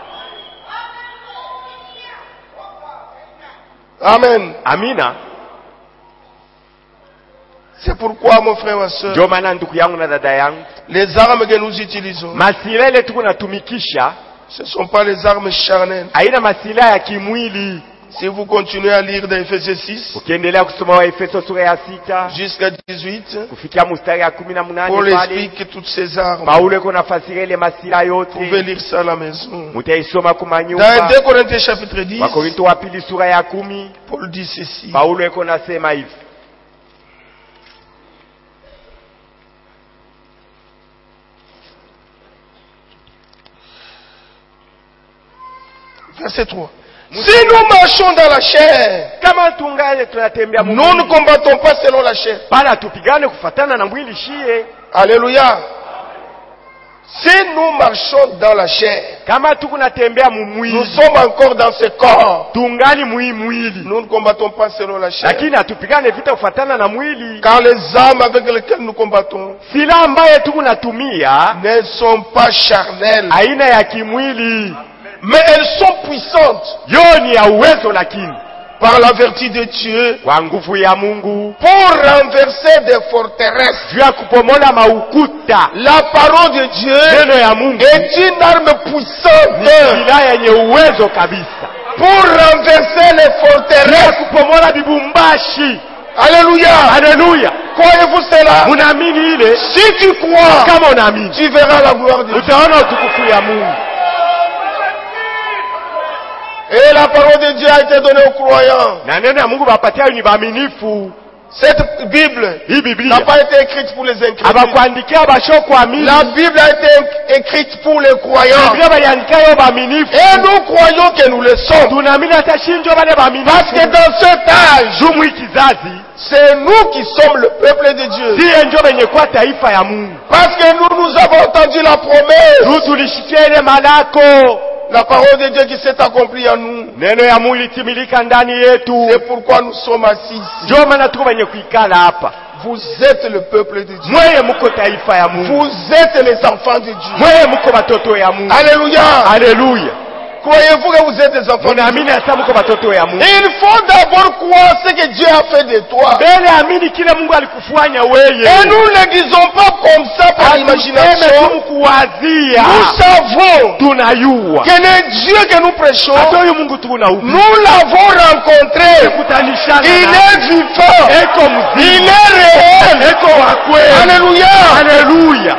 Speaker 1: Amen.
Speaker 2: Amina.
Speaker 1: C'est pourquoi, mon frère, ma soeur,
Speaker 2: Ndio maana ndugu yangu na dada yangu,
Speaker 1: les armes que nous utilisons,
Speaker 2: masilaha ile tuko natumikisha
Speaker 1: ce ne sont pas les armes charnelles.
Speaker 2: haina masilaha ya kimwili.
Speaker 1: Si vous continuez à lire dans Ephésiens six
Speaker 2: Ukiendelea kusoma wa Efeso sura ya sita
Speaker 1: jusqu'à dix-huit,
Speaker 2: kufikia mstari ya kumi na
Speaker 1: Paul
Speaker 2: munane pale
Speaker 1: explique toutes ces armes.
Speaker 2: Paulo iko nafasiria ile masilaha
Speaker 1: Vous pouvez
Speaker 2: yote,
Speaker 1: lire ça à la maison.
Speaker 2: mutaisoma
Speaker 1: Dans
Speaker 2: kumanyumba.
Speaker 1: deux Corinthiens chapitre dix,
Speaker 2: Wakorinto wa pili sura ya kumi,
Speaker 1: Paul dit ceci.
Speaker 2: Paulo iko nasema hivi:
Speaker 1: Verset trois. Si nous marchons dans la chair,
Speaker 2: kama tungale tunatembea
Speaker 1: nous
Speaker 2: mwili,
Speaker 1: ne combattons pas selon la chair.
Speaker 2: bala tupigane kufatana na mwili shie.
Speaker 1: Alléluia. Si nous marchons dans la chair,
Speaker 2: Kama tuko natembea mu
Speaker 1: nous
Speaker 2: mwili,
Speaker 1: sommes encore dans ce corps.
Speaker 2: tungali mwi mwili,
Speaker 1: Nous ne combattons pas selon la chair.
Speaker 2: lakini hatupigane vita kufatana na mwili.
Speaker 1: Car les armes avec lesquelles nous combattons
Speaker 2: Silaha ambaye tuko natumia
Speaker 1: ne sont pas charnelles,
Speaker 2: aina ya kimwili,
Speaker 1: mais elles sont puissantes
Speaker 2: yo ni ya uwezo, lakini
Speaker 1: par la vertu de Dieu,
Speaker 2: kwa nguvu ya Mungu,
Speaker 1: pour renverser des forteresses.
Speaker 2: juu ya kupomola maukuta.
Speaker 1: La parole de Dieu
Speaker 2: Neno ya Mungu
Speaker 1: est une arme
Speaker 2: ni
Speaker 1: puissante
Speaker 2: silaha yenye uwezo kabisa
Speaker 1: pour renverser les
Speaker 2: juu ya
Speaker 1: forteresses.
Speaker 2: kupomola bibumbashi.
Speaker 1: Alléluia.
Speaker 2: Haleluya.
Speaker 1: Croyez-vous cela?
Speaker 2: Munaamini ile?
Speaker 1: Si tu crois,
Speaker 2: Kama unaamini,
Speaker 1: tu verras la gloire de Dieu.
Speaker 2: utaona utukufu ya Mungu.
Speaker 1: Et la parole de Dieu a été donnée aux croyants.
Speaker 2: Na neno ya Mungu bapatia ni baaminifu.
Speaker 1: Cette Bible
Speaker 2: Hii Biblia
Speaker 1: n'a pas été écrite pour les incrédules.
Speaker 2: abakuandikia bashokuamini.
Speaker 1: La Bible a été écrite pour les croyants.
Speaker 2: Biblia baliandikia yo baaminifu.
Speaker 1: Et nous croyons que nous le sommes.
Speaker 2: Tunaamini hata shinjo bale baaminifu.
Speaker 1: Parce que dans cet âge,
Speaker 2: Jumu kizazi
Speaker 1: c'est nous qui sommes le peuple de Dieu.
Speaker 2: siye njo benye kwa taifa ya Mungu.
Speaker 1: Parce que nous, nous avons entendu la promesse.
Speaker 2: Tu tulishikia ile malako.
Speaker 1: La parole de Dieu qui s'est accomplie en nous.
Speaker 2: Neno ya Mungu litimilika ndani yetu.
Speaker 1: C'est pourquoi nous sommes assis ici.
Speaker 2: Njo maana tuko benye kuikala hapa.
Speaker 1: Vous êtes le peuple de Dieu.
Speaker 2: Mweye muko taifa ya Mungu.
Speaker 1: Vous êtes les enfants de Dieu.
Speaker 2: Mweye muko batoto ya Mungu.
Speaker 1: Alléluia.
Speaker 2: Haleluya.
Speaker 1: Croyez-vous que vous êtes des enfants de Dieu?
Speaker 2: Unaamini hasa muko batoto ya Mungu.
Speaker 1: Il faut d'abord croire ce que Dieu a fait de toi.
Speaker 2: Mbele amini kile Mungu alikufanya weye.
Speaker 1: Et nous ne disons pas comme ça par imagination.
Speaker 2: Kuwazia.
Speaker 1: Nous savons
Speaker 2: Tunayua.
Speaker 1: que le Dieu que nous prêchons,
Speaker 2: Hata huyu Mungu tunaupi.
Speaker 1: nous l'avons rencontré.
Speaker 2: Kutanishana.
Speaker 1: Il est vivant.
Speaker 2: Eko mzima.
Speaker 1: Il est réel.
Speaker 2: Eko wa kweli.
Speaker 1: Alléluia.
Speaker 2: Haleluya.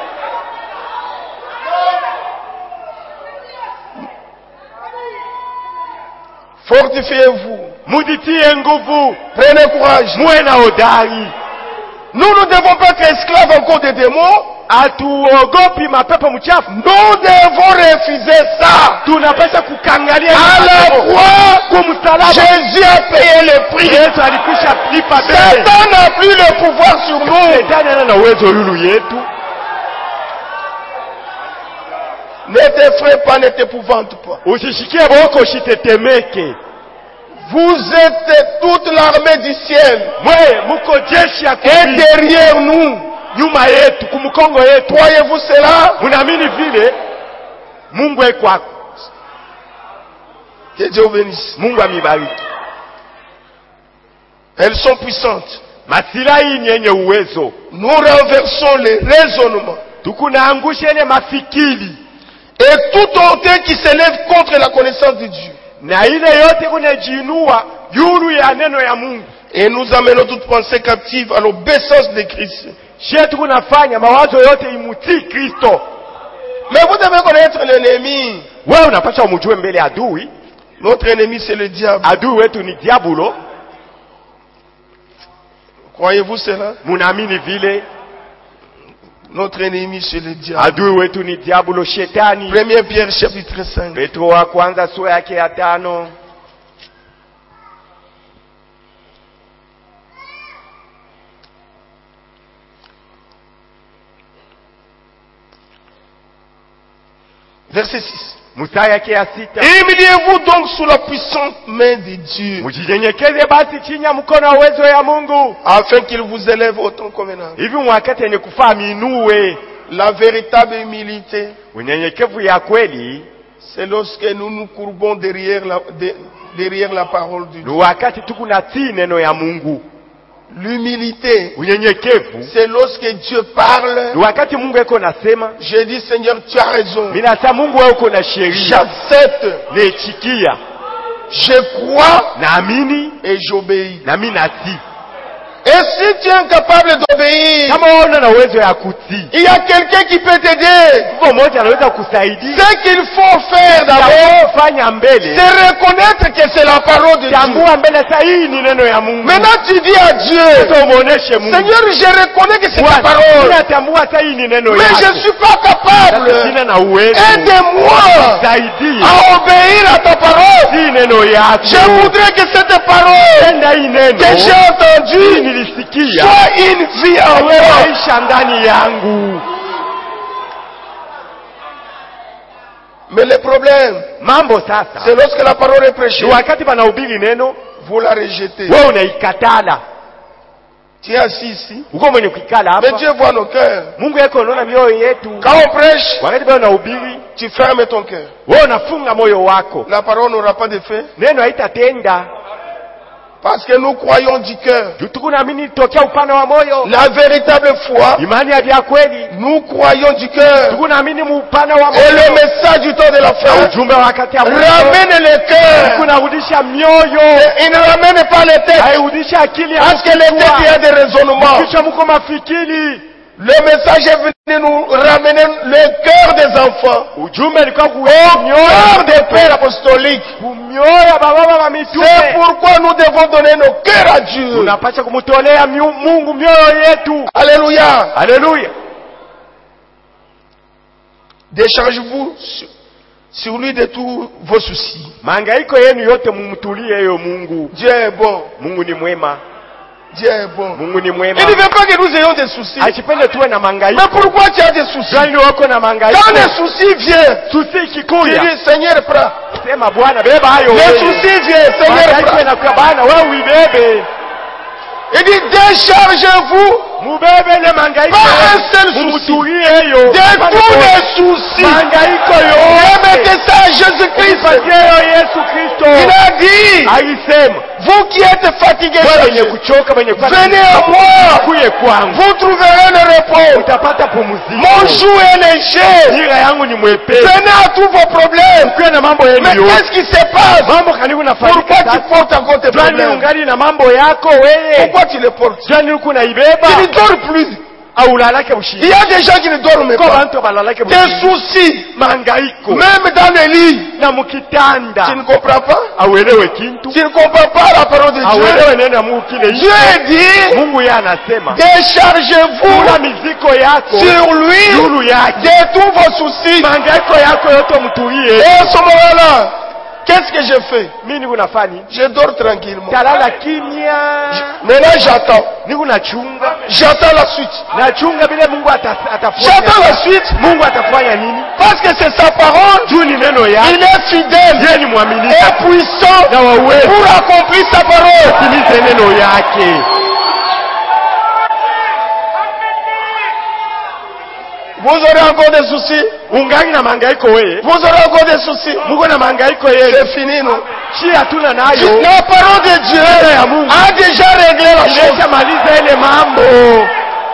Speaker 1: Fortifiez-vous.
Speaker 2: Mujitie nguvu.
Speaker 1: Prenez courage.
Speaker 2: Muwe na hodari.
Speaker 1: Nous ne devons pas être esclaves encore des démons.
Speaker 2: Hatuogopi mapepo mchafu.
Speaker 1: Nous devons refuser ça.
Speaker 2: Tunapaswa kukangalia
Speaker 1: À la croix,
Speaker 2: kumsalaba.
Speaker 1: Jésus a payé le prix.
Speaker 2: Yesu alikwisha lipa bei.
Speaker 1: Satan n'a plus le pouvoir sur nous.
Speaker 2: Shetani ana uwezo yulu yetu.
Speaker 1: Ne t'effraie pas, ne t'épouvante pas.
Speaker 2: Usishikie boko usitetemeke.
Speaker 1: Vous êtes toute l'armée du ciel.
Speaker 2: Mwe muko jeshi ya
Speaker 1: Et
Speaker 2: kulinda.
Speaker 1: derrière nous,
Speaker 2: Nyuma yetu kumukongo yetu.
Speaker 1: croyez-vous cela?
Speaker 2: Munaamini vile Mungu eko kwako.
Speaker 1: Que Dieu bénisse.
Speaker 2: Mungu amibariki.
Speaker 1: Elles sont puissantes.
Speaker 2: Masilahi hii ni yenye uwezo.
Speaker 1: Nous renversons les raisonnements
Speaker 2: Tukunaangusha ile mafikiri
Speaker 1: et tout orgueil qui s'élève contre la connaissance de Dieu.
Speaker 2: na ile yote kunajiinua yulu ya neno ya Mungu.
Speaker 1: Et nous amenons toute pensée captive à l'obéissance de Christ.
Speaker 2: Shetu kunafanya mawazo yote imutii Kristo.
Speaker 1: Mais vous devez connaître l'ennemi.
Speaker 2: Wewe unapaswa umjue mbele adui.
Speaker 1: Notre ennemi, c'est le diable.
Speaker 2: Adui wetu ni diabulo.
Speaker 1: Croyez-vous cela?
Speaker 2: Munaamini vile?
Speaker 1: Notre ennemi, c'est le diable.
Speaker 2: Adui wetu ni diabulo, shetani.
Speaker 1: Première Pierre, chapitre cinq.
Speaker 2: Petro wa kwanza sura yake ya tano.
Speaker 1: Verset six.
Speaker 2: Mstari yake ya sita.
Speaker 1: Humiliez-vous donc sous la puissante main de Dieu,
Speaker 2: Mujinyenyekeze basi chini ya mkono wa uwezo ya Mungu.
Speaker 1: afin qu'il vous élève au temps convenable.
Speaker 2: Hivi wakati yenye kufaa minue.
Speaker 1: La véritable humilité,
Speaker 2: Unyenyekevu ya kweli
Speaker 1: c'est lorsque nous nous courbons derrière la, de- derrière la parole de
Speaker 2: ni
Speaker 1: Dieu.
Speaker 2: wakati tukunatii neno ya Mungu.
Speaker 1: L'humilité,
Speaker 2: Unyenyekevu
Speaker 1: c'est lorsque Dieu parle.
Speaker 2: ni wakati Mungu eko nasema,
Speaker 1: Je dis, Seigneur, tu as raison.
Speaker 2: mimi nasema Mungu wewe uko na sheria.
Speaker 1: J'accepte,
Speaker 2: Nichikia,
Speaker 1: je crois
Speaker 2: naamini
Speaker 1: et j'obéis.
Speaker 2: na mimi natii.
Speaker 1: Et si tu es incapable d'obéir,
Speaker 2: Kama wewe una uwezo ya kutii,
Speaker 1: il y a quelqu'un qui peut t'aider.
Speaker 2: Mungu mmoja anaweza kusaidia.
Speaker 1: Ce qu'il faut faire d'abord,
Speaker 2: Fanya mbele.
Speaker 1: c'est reconnaître que c'est la parole de Dieu.
Speaker 2: Tambua mbele sasa hii ni neno ya Mungu.
Speaker 1: Maintenant tu dis à Dieu,
Speaker 2: Sasa umuoneshe Mungu.
Speaker 1: Seigneur, je reconnais que c'est ta
Speaker 2: Bwana,
Speaker 1: parole,
Speaker 2: ninatambua sasa hii ni neno
Speaker 1: mais je
Speaker 2: yako.
Speaker 1: ne suis pas
Speaker 2: Sasa
Speaker 1: capable.
Speaker 2: sina na uwezo.
Speaker 1: Aide-moi
Speaker 2: Saidia.
Speaker 1: à obéir à ta parole.
Speaker 2: Si neno yako.
Speaker 1: Je voudrais que cette parole
Speaker 2: Tenda hii neno.
Speaker 1: que j'ai
Speaker 2: Hii
Speaker 1: entendue
Speaker 2: nilisikia.
Speaker 1: soit une vie en moi.
Speaker 2: Maisha ndani yangu.
Speaker 1: Mais le problème,
Speaker 2: Mambo sasa.
Speaker 1: c'est lorsque la parole est prêchée,
Speaker 2: Ni wakati panahubiri neno,
Speaker 1: vous la rejetez.
Speaker 2: wewe unaikatala.
Speaker 1: Tu es assis ici,
Speaker 2: Uko mwenye kuikala
Speaker 1: mais
Speaker 2: hapa.
Speaker 1: Dieu voit nos cœurs.
Speaker 2: Mungu yako anaona mioyo yetu.
Speaker 1: Quand on prêche,
Speaker 2: Wakati wewe unahubiri,
Speaker 1: tu fermes ton cœur.
Speaker 2: wewe unafunga moyo wako.
Speaker 1: La parole n'aura pas d'effet.
Speaker 2: Neno haitatenda.
Speaker 1: Parce que nous croyons du cœur.
Speaker 2: Juu tunaamini tokea upande wa moyo.
Speaker 1: La véritable foi,
Speaker 2: Imani ya vya kweli.
Speaker 1: nous croyons du cœur.
Speaker 2: Tunaamini upande wa moyo.
Speaker 1: Et le message du temps de la fin
Speaker 2: Ujumbe wakati ya mwisho.
Speaker 1: ramène le cœur.
Speaker 2: Kunarudisha mioyo.
Speaker 1: Il ne ramène pas les têtes.
Speaker 2: Hairudisha akili ya
Speaker 1: Parce que les têtes, il y a des raisonnements.
Speaker 2: kisha mko mafikiri.
Speaker 1: Le message est venu nous ramener le cœur des enfants.
Speaker 2: Ujumbe ulikuwa
Speaker 1: Au cœur
Speaker 2: kunyoa
Speaker 1: des pères apostoliques.
Speaker 2: kumyoya baba wa mitume.
Speaker 1: C'est pourquoi nous devons donner nos cœurs à Dieu.
Speaker 2: Tunapaswa kumtolea miu- Mungu mioyo yetu.
Speaker 1: Alléluia.
Speaker 2: Haleluya.
Speaker 1: Déchargez-vous sur, sur lui de tous vos soucis.
Speaker 2: Mahangaiko yenu yote mumtulie hiyo Mungu.
Speaker 1: Dieu est bon.
Speaker 2: Mungu ni mwema.
Speaker 1: Dieu est bon.
Speaker 2: Mungu ni
Speaker 1: Il
Speaker 2: mwema.
Speaker 1: ne veut pas que nous ayons des soucis.
Speaker 2: Asipende tuwe na
Speaker 1: Mais
Speaker 2: mahangaiko.
Speaker 1: pourquoi tu as des soucis?
Speaker 2: Gani wako na mahangaiko?
Speaker 1: Quand les soucis viennent,
Speaker 2: Susi
Speaker 1: tu
Speaker 2: ikikuya.
Speaker 1: dis Seigneur prends.
Speaker 2: Sema Bwana beba hayo.
Speaker 1: Les
Speaker 2: wewe.
Speaker 1: soucis viennent, Seigneur
Speaker 2: Mahangaiko
Speaker 1: prends.
Speaker 2: yanakuwa Bwana wewe uibebe.
Speaker 1: Il dit déchargez-vous
Speaker 2: Mubebe le mahangaiko.
Speaker 1: Pas un seul souci.
Speaker 2: Mumutulie hiyo.
Speaker 1: de tous les soucis.
Speaker 2: Mahangaiko
Speaker 1: Remettez
Speaker 2: yote.
Speaker 1: ça à Jésus-Christ.
Speaker 2: Patie hiyo Yesu Kristo.
Speaker 1: Il a dit,
Speaker 2: Alisema,
Speaker 1: vous qui êtes fatigués,
Speaker 2: wewe wenye
Speaker 1: chargés,
Speaker 2: kuchoka wenye kuwa
Speaker 1: venez à moi.
Speaker 2: kuye kwangu.
Speaker 1: Vous trouverez le repos.
Speaker 2: Utapata pumziko.
Speaker 1: Mon joug est léger.
Speaker 2: Nira yangu ni mwepesi.
Speaker 1: Venez à tous vos problèmes.
Speaker 2: Kuwe na mambo yenu
Speaker 1: Mais
Speaker 2: yote.
Speaker 1: qu'est-ce qui se passe?
Speaker 2: Mambo kanibu nafanyika
Speaker 1: Pourquoi tu
Speaker 2: sasa.
Speaker 1: portes encore tes
Speaker 2: Jani
Speaker 1: problèmes?
Speaker 2: ungali na mambo yako wewe.
Speaker 1: Pourquoi tu les portes?
Speaker 2: Jani uko naibeba.
Speaker 1: Tu ne dors plus.
Speaker 2: Au ulalake
Speaker 1: Il
Speaker 2: ushindi.
Speaker 1: y a des gens qui ne dorment
Speaker 2: Kwa
Speaker 1: pas.
Speaker 2: bantu balalake
Speaker 1: Des
Speaker 2: ushindi.
Speaker 1: soucis,
Speaker 2: Mahangaiko.
Speaker 1: même dans les lits.
Speaker 2: Na
Speaker 1: Tu
Speaker 2: mukitanda.
Speaker 1: ne comprends pas?
Speaker 2: Auelewe kintu.
Speaker 1: Tu ne comprends pas la parole de Dieu.
Speaker 2: Auelewe neno ya Mungu kile
Speaker 1: Dieu
Speaker 2: hicho.
Speaker 1: dit,
Speaker 2: Mungu yeye anasema.
Speaker 1: déchargez-vous
Speaker 2: Kula miziko yako.
Speaker 1: sur lui
Speaker 2: Yulu yake.
Speaker 1: de tous vos soucis.
Speaker 2: Mahangaiko yako yote mtulie.
Speaker 1: Et à ce moment-là, qu'est-ce que je fais?
Speaker 2: Mimi unafanya?
Speaker 1: Je dors tranquillement.
Speaker 2: Talala kimya.
Speaker 1: Maintenant, j'attends.
Speaker 2: Niko nachunga.
Speaker 1: J'attends la suite.
Speaker 2: Nachunga vile Mungu ata- atafanya.
Speaker 1: J'attends la suite
Speaker 2: Mungu atafanya nini?
Speaker 1: parce que c'est sa parole.
Speaker 2: Juu ni neno yake.
Speaker 1: Il est fidèle
Speaker 2: Yeye ni mwaminifu
Speaker 1: et puissant
Speaker 2: na wa uwezo
Speaker 1: pour accomplir sa parole.
Speaker 2: kutimiza neno yake.
Speaker 1: Vous aurez encore des soucis.
Speaker 2: Ungali na mahangaiko wewe.
Speaker 1: Vous aurez encore des soucis.
Speaker 2: Mungu na mahangaiko yeye.
Speaker 1: C'est fini, non?
Speaker 2: Shi hatuna nayo.
Speaker 1: La parole de Dieu
Speaker 2: ya Mungu
Speaker 1: a déjà réglé la chose.
Speaker 2: Ilesha maliza ile mambo.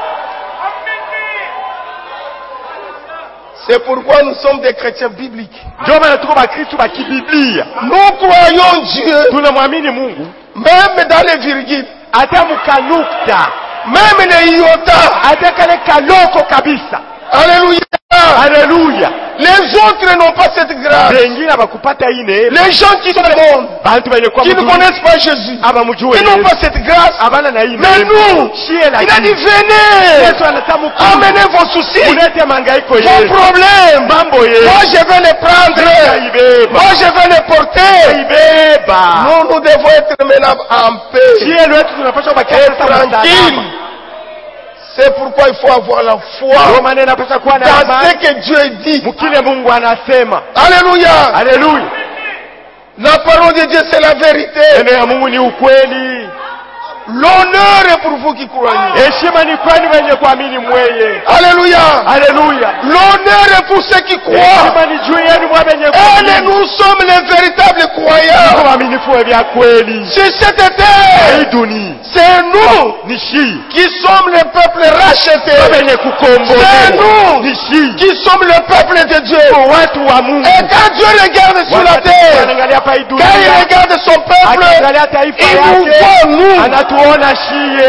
Speaker 1: C'est pourquoi nous sommes des chrétiens bibliques.
Speaker 2: Ndio maana tuko bakristo ba kibiblia.
Speaker 1: Nous croyons Dieu,
Speaker 2: Tunamwamini Mungu.
Speaker 1: même dans les virgules,
Speaker 2: Hata mkanukta.
Speaker 1: même les iota.
Speaker 2: Hata kale kaloko kabisa.
Speaker 1: Alléluia.
Speaker 2: Haleluya.
Speaker 1: Les autres n'ont pas cette grâce.
Speaker 2: Wengine bakupata hii neema.
Speaker 1: Les gens qui sont dans le monde,
Speaker 2: Bantu wenye kwa
Speaker 1: qui ne
Speaker 2: mtu
Speaker 1: connaissent pas Jésus,
Speaker 2: abamjue
Speaker 1: ils n'ont
Speaker 2: Yesu.
Speaker 1: pas cette grâce.
Speaker 2: Abana na hii
Speaker 1: Mais
Speaker 2: neema.
Speaker 1: nous,
Speaker 2: Shie
Speaker 1: il a dit
Speaker 2: lakini.
Speaker 1: venez,
Speaker 2: Yesu anasema
Speaker 1: amenez vos soucis,
Speaker 2: kulete mahangaiko
Speaker 1: vos
Speaker 2: yenu.
Speaker 1: problèmes.
Speaker 2: Mambo
Speaker 1: Moi
Speaker 2: yenu.
Speaker 1: je vais les prendre.
Speaker 2: Ibeba.
Speaker 1: Moi je vais les porter.
Speaker 2: Ibeba.
Speaker 1: Nous, nous devons être maintenant en paix.
Speaker 2: Shie letu tunapaswa bakia
Speaker 1: Et
Speaker 2: sasa
Speaker 1: tranquille.
Speaker 2: salama.
Speaker 1: C'est pourquoi il faut avoir la
Speaker 2: Ndio
Speaker 1: foi
Speaker 2: maana inapaswa kuwa na
Speaker 1: dans ce
Speaker 2: imani.
Speaker 1: que Dieu dit.
Speaker 2: Mkile Mungu anasema.
Speaker 1: Alléluia.
Speaker 2: Haleluya.
Speaker 1: La parole de Dieu c'est la vérité.
Speaker 2: Neno ya Mungu ni ukweli.
Speaker 1: L'honneur est pour vous qui croyez.
Speaker 2: Heshima ni kwani wenye kuamini mweye.
Speaker 1: Alléluia.
Speaker 2: Haleluya.
Speaker 1: L'honneur est pour ceux qui croient.
Speaker 2: Heshima ni juu yenu mwa wenye
Speaker 1: Et
Speaker 2: kuamini.
Speaker 1: nous sommes les véritables croyants.
Speaker 2: Waaminifu wa vya kweli.
Speaker 1: Sur cette
Speaker 2: Hii
Speaker 1: terre,
Speaker 2: dunia
Speaker 1: c'est nous
Speaker 2: ni shi.
Speaker 1: qui sommes le peuple racheté.
Speaker 2: Wenye
Speaker 1: C'est
Speaker 2: kukombolewa.
Speaker 1: nous
Speaker 2: Ni shi.
Speaker 1: qui sommes le peuple de Dieu.
Speaker 2: Watu wa Mungu.
Speaker 1: Et quand Dieu regarde sur la
Speaker 2: Wakati
Speaker 1: terre,
Speaker 2: anaangalia hapa hii
Speaker 1: quand il
Speaker 2: dunia.
Speaker 1: regarde son peuple,
Speaker 2: Akiangalia taifa
Speaker 1: il nous
Speaker 2: yake.
Speaker 1: voit nous.
Speaker 2: Anatuona shie.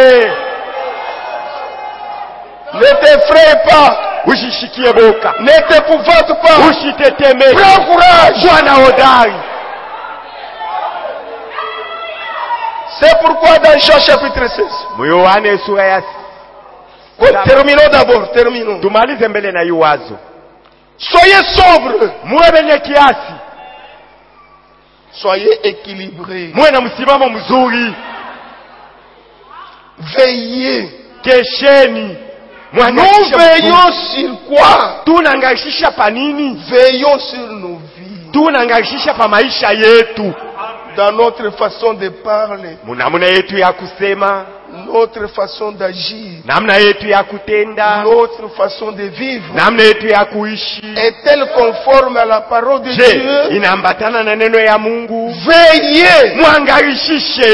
Speaker 1: Ne t'effraie pas,
Speaker 2: Ushishikie boka.
Speaker 1: ne t'épouvante pas.
Speaker 2: Usitetemeke.
Speaker 1: Prends courage.
Speaker 2: Bwana hodari.
Speaker 1: C'est pourquoi dans Jean chapitre seize,
Speaker 2: Yohane sura ya
Speaker 1: oh, terminons d'abord, terminons.
Speaker 2: tumalize mbele na hiyo wazo.
Speaker 1: Soyez sobres,
Speaker 2: Muwe wenye kiasi.
Speaker 1: soyez équilibrés,
Speaker 2: Muwe na msimamo mzuri.
Speaker 1: veillez.
Speaker 2: Kesheni.
Speaker 1: Nous
Speaker 2: Mwangaishe
Speaker 1: veillons sur quoi?
Speaker 2: Tunangaishisha pa nini?
Speaker 1: Veillons sur nos vies,
Speaker 2: Tunangaishisha pa maisha yetu.
Speaker 1: dans notre façon de parler,
Speaker 2: Namna yetu ya kusema,
Speaker 1: notre façon d'agir,
Speaker 2: namna yetu ya kutenda,
Speaker 1: notre façon de vivre.
Speaker 2: namna yetu ya kuishi.
Speaker 1: Est-elle conforme à la parole de
Speaker 2: Je,
Speaker 1: Dieu?
Speaker 2: inaambatana na neno ya Mungu?
Speaker 1: Veillez.
Speaker 2: Mwangaishishe.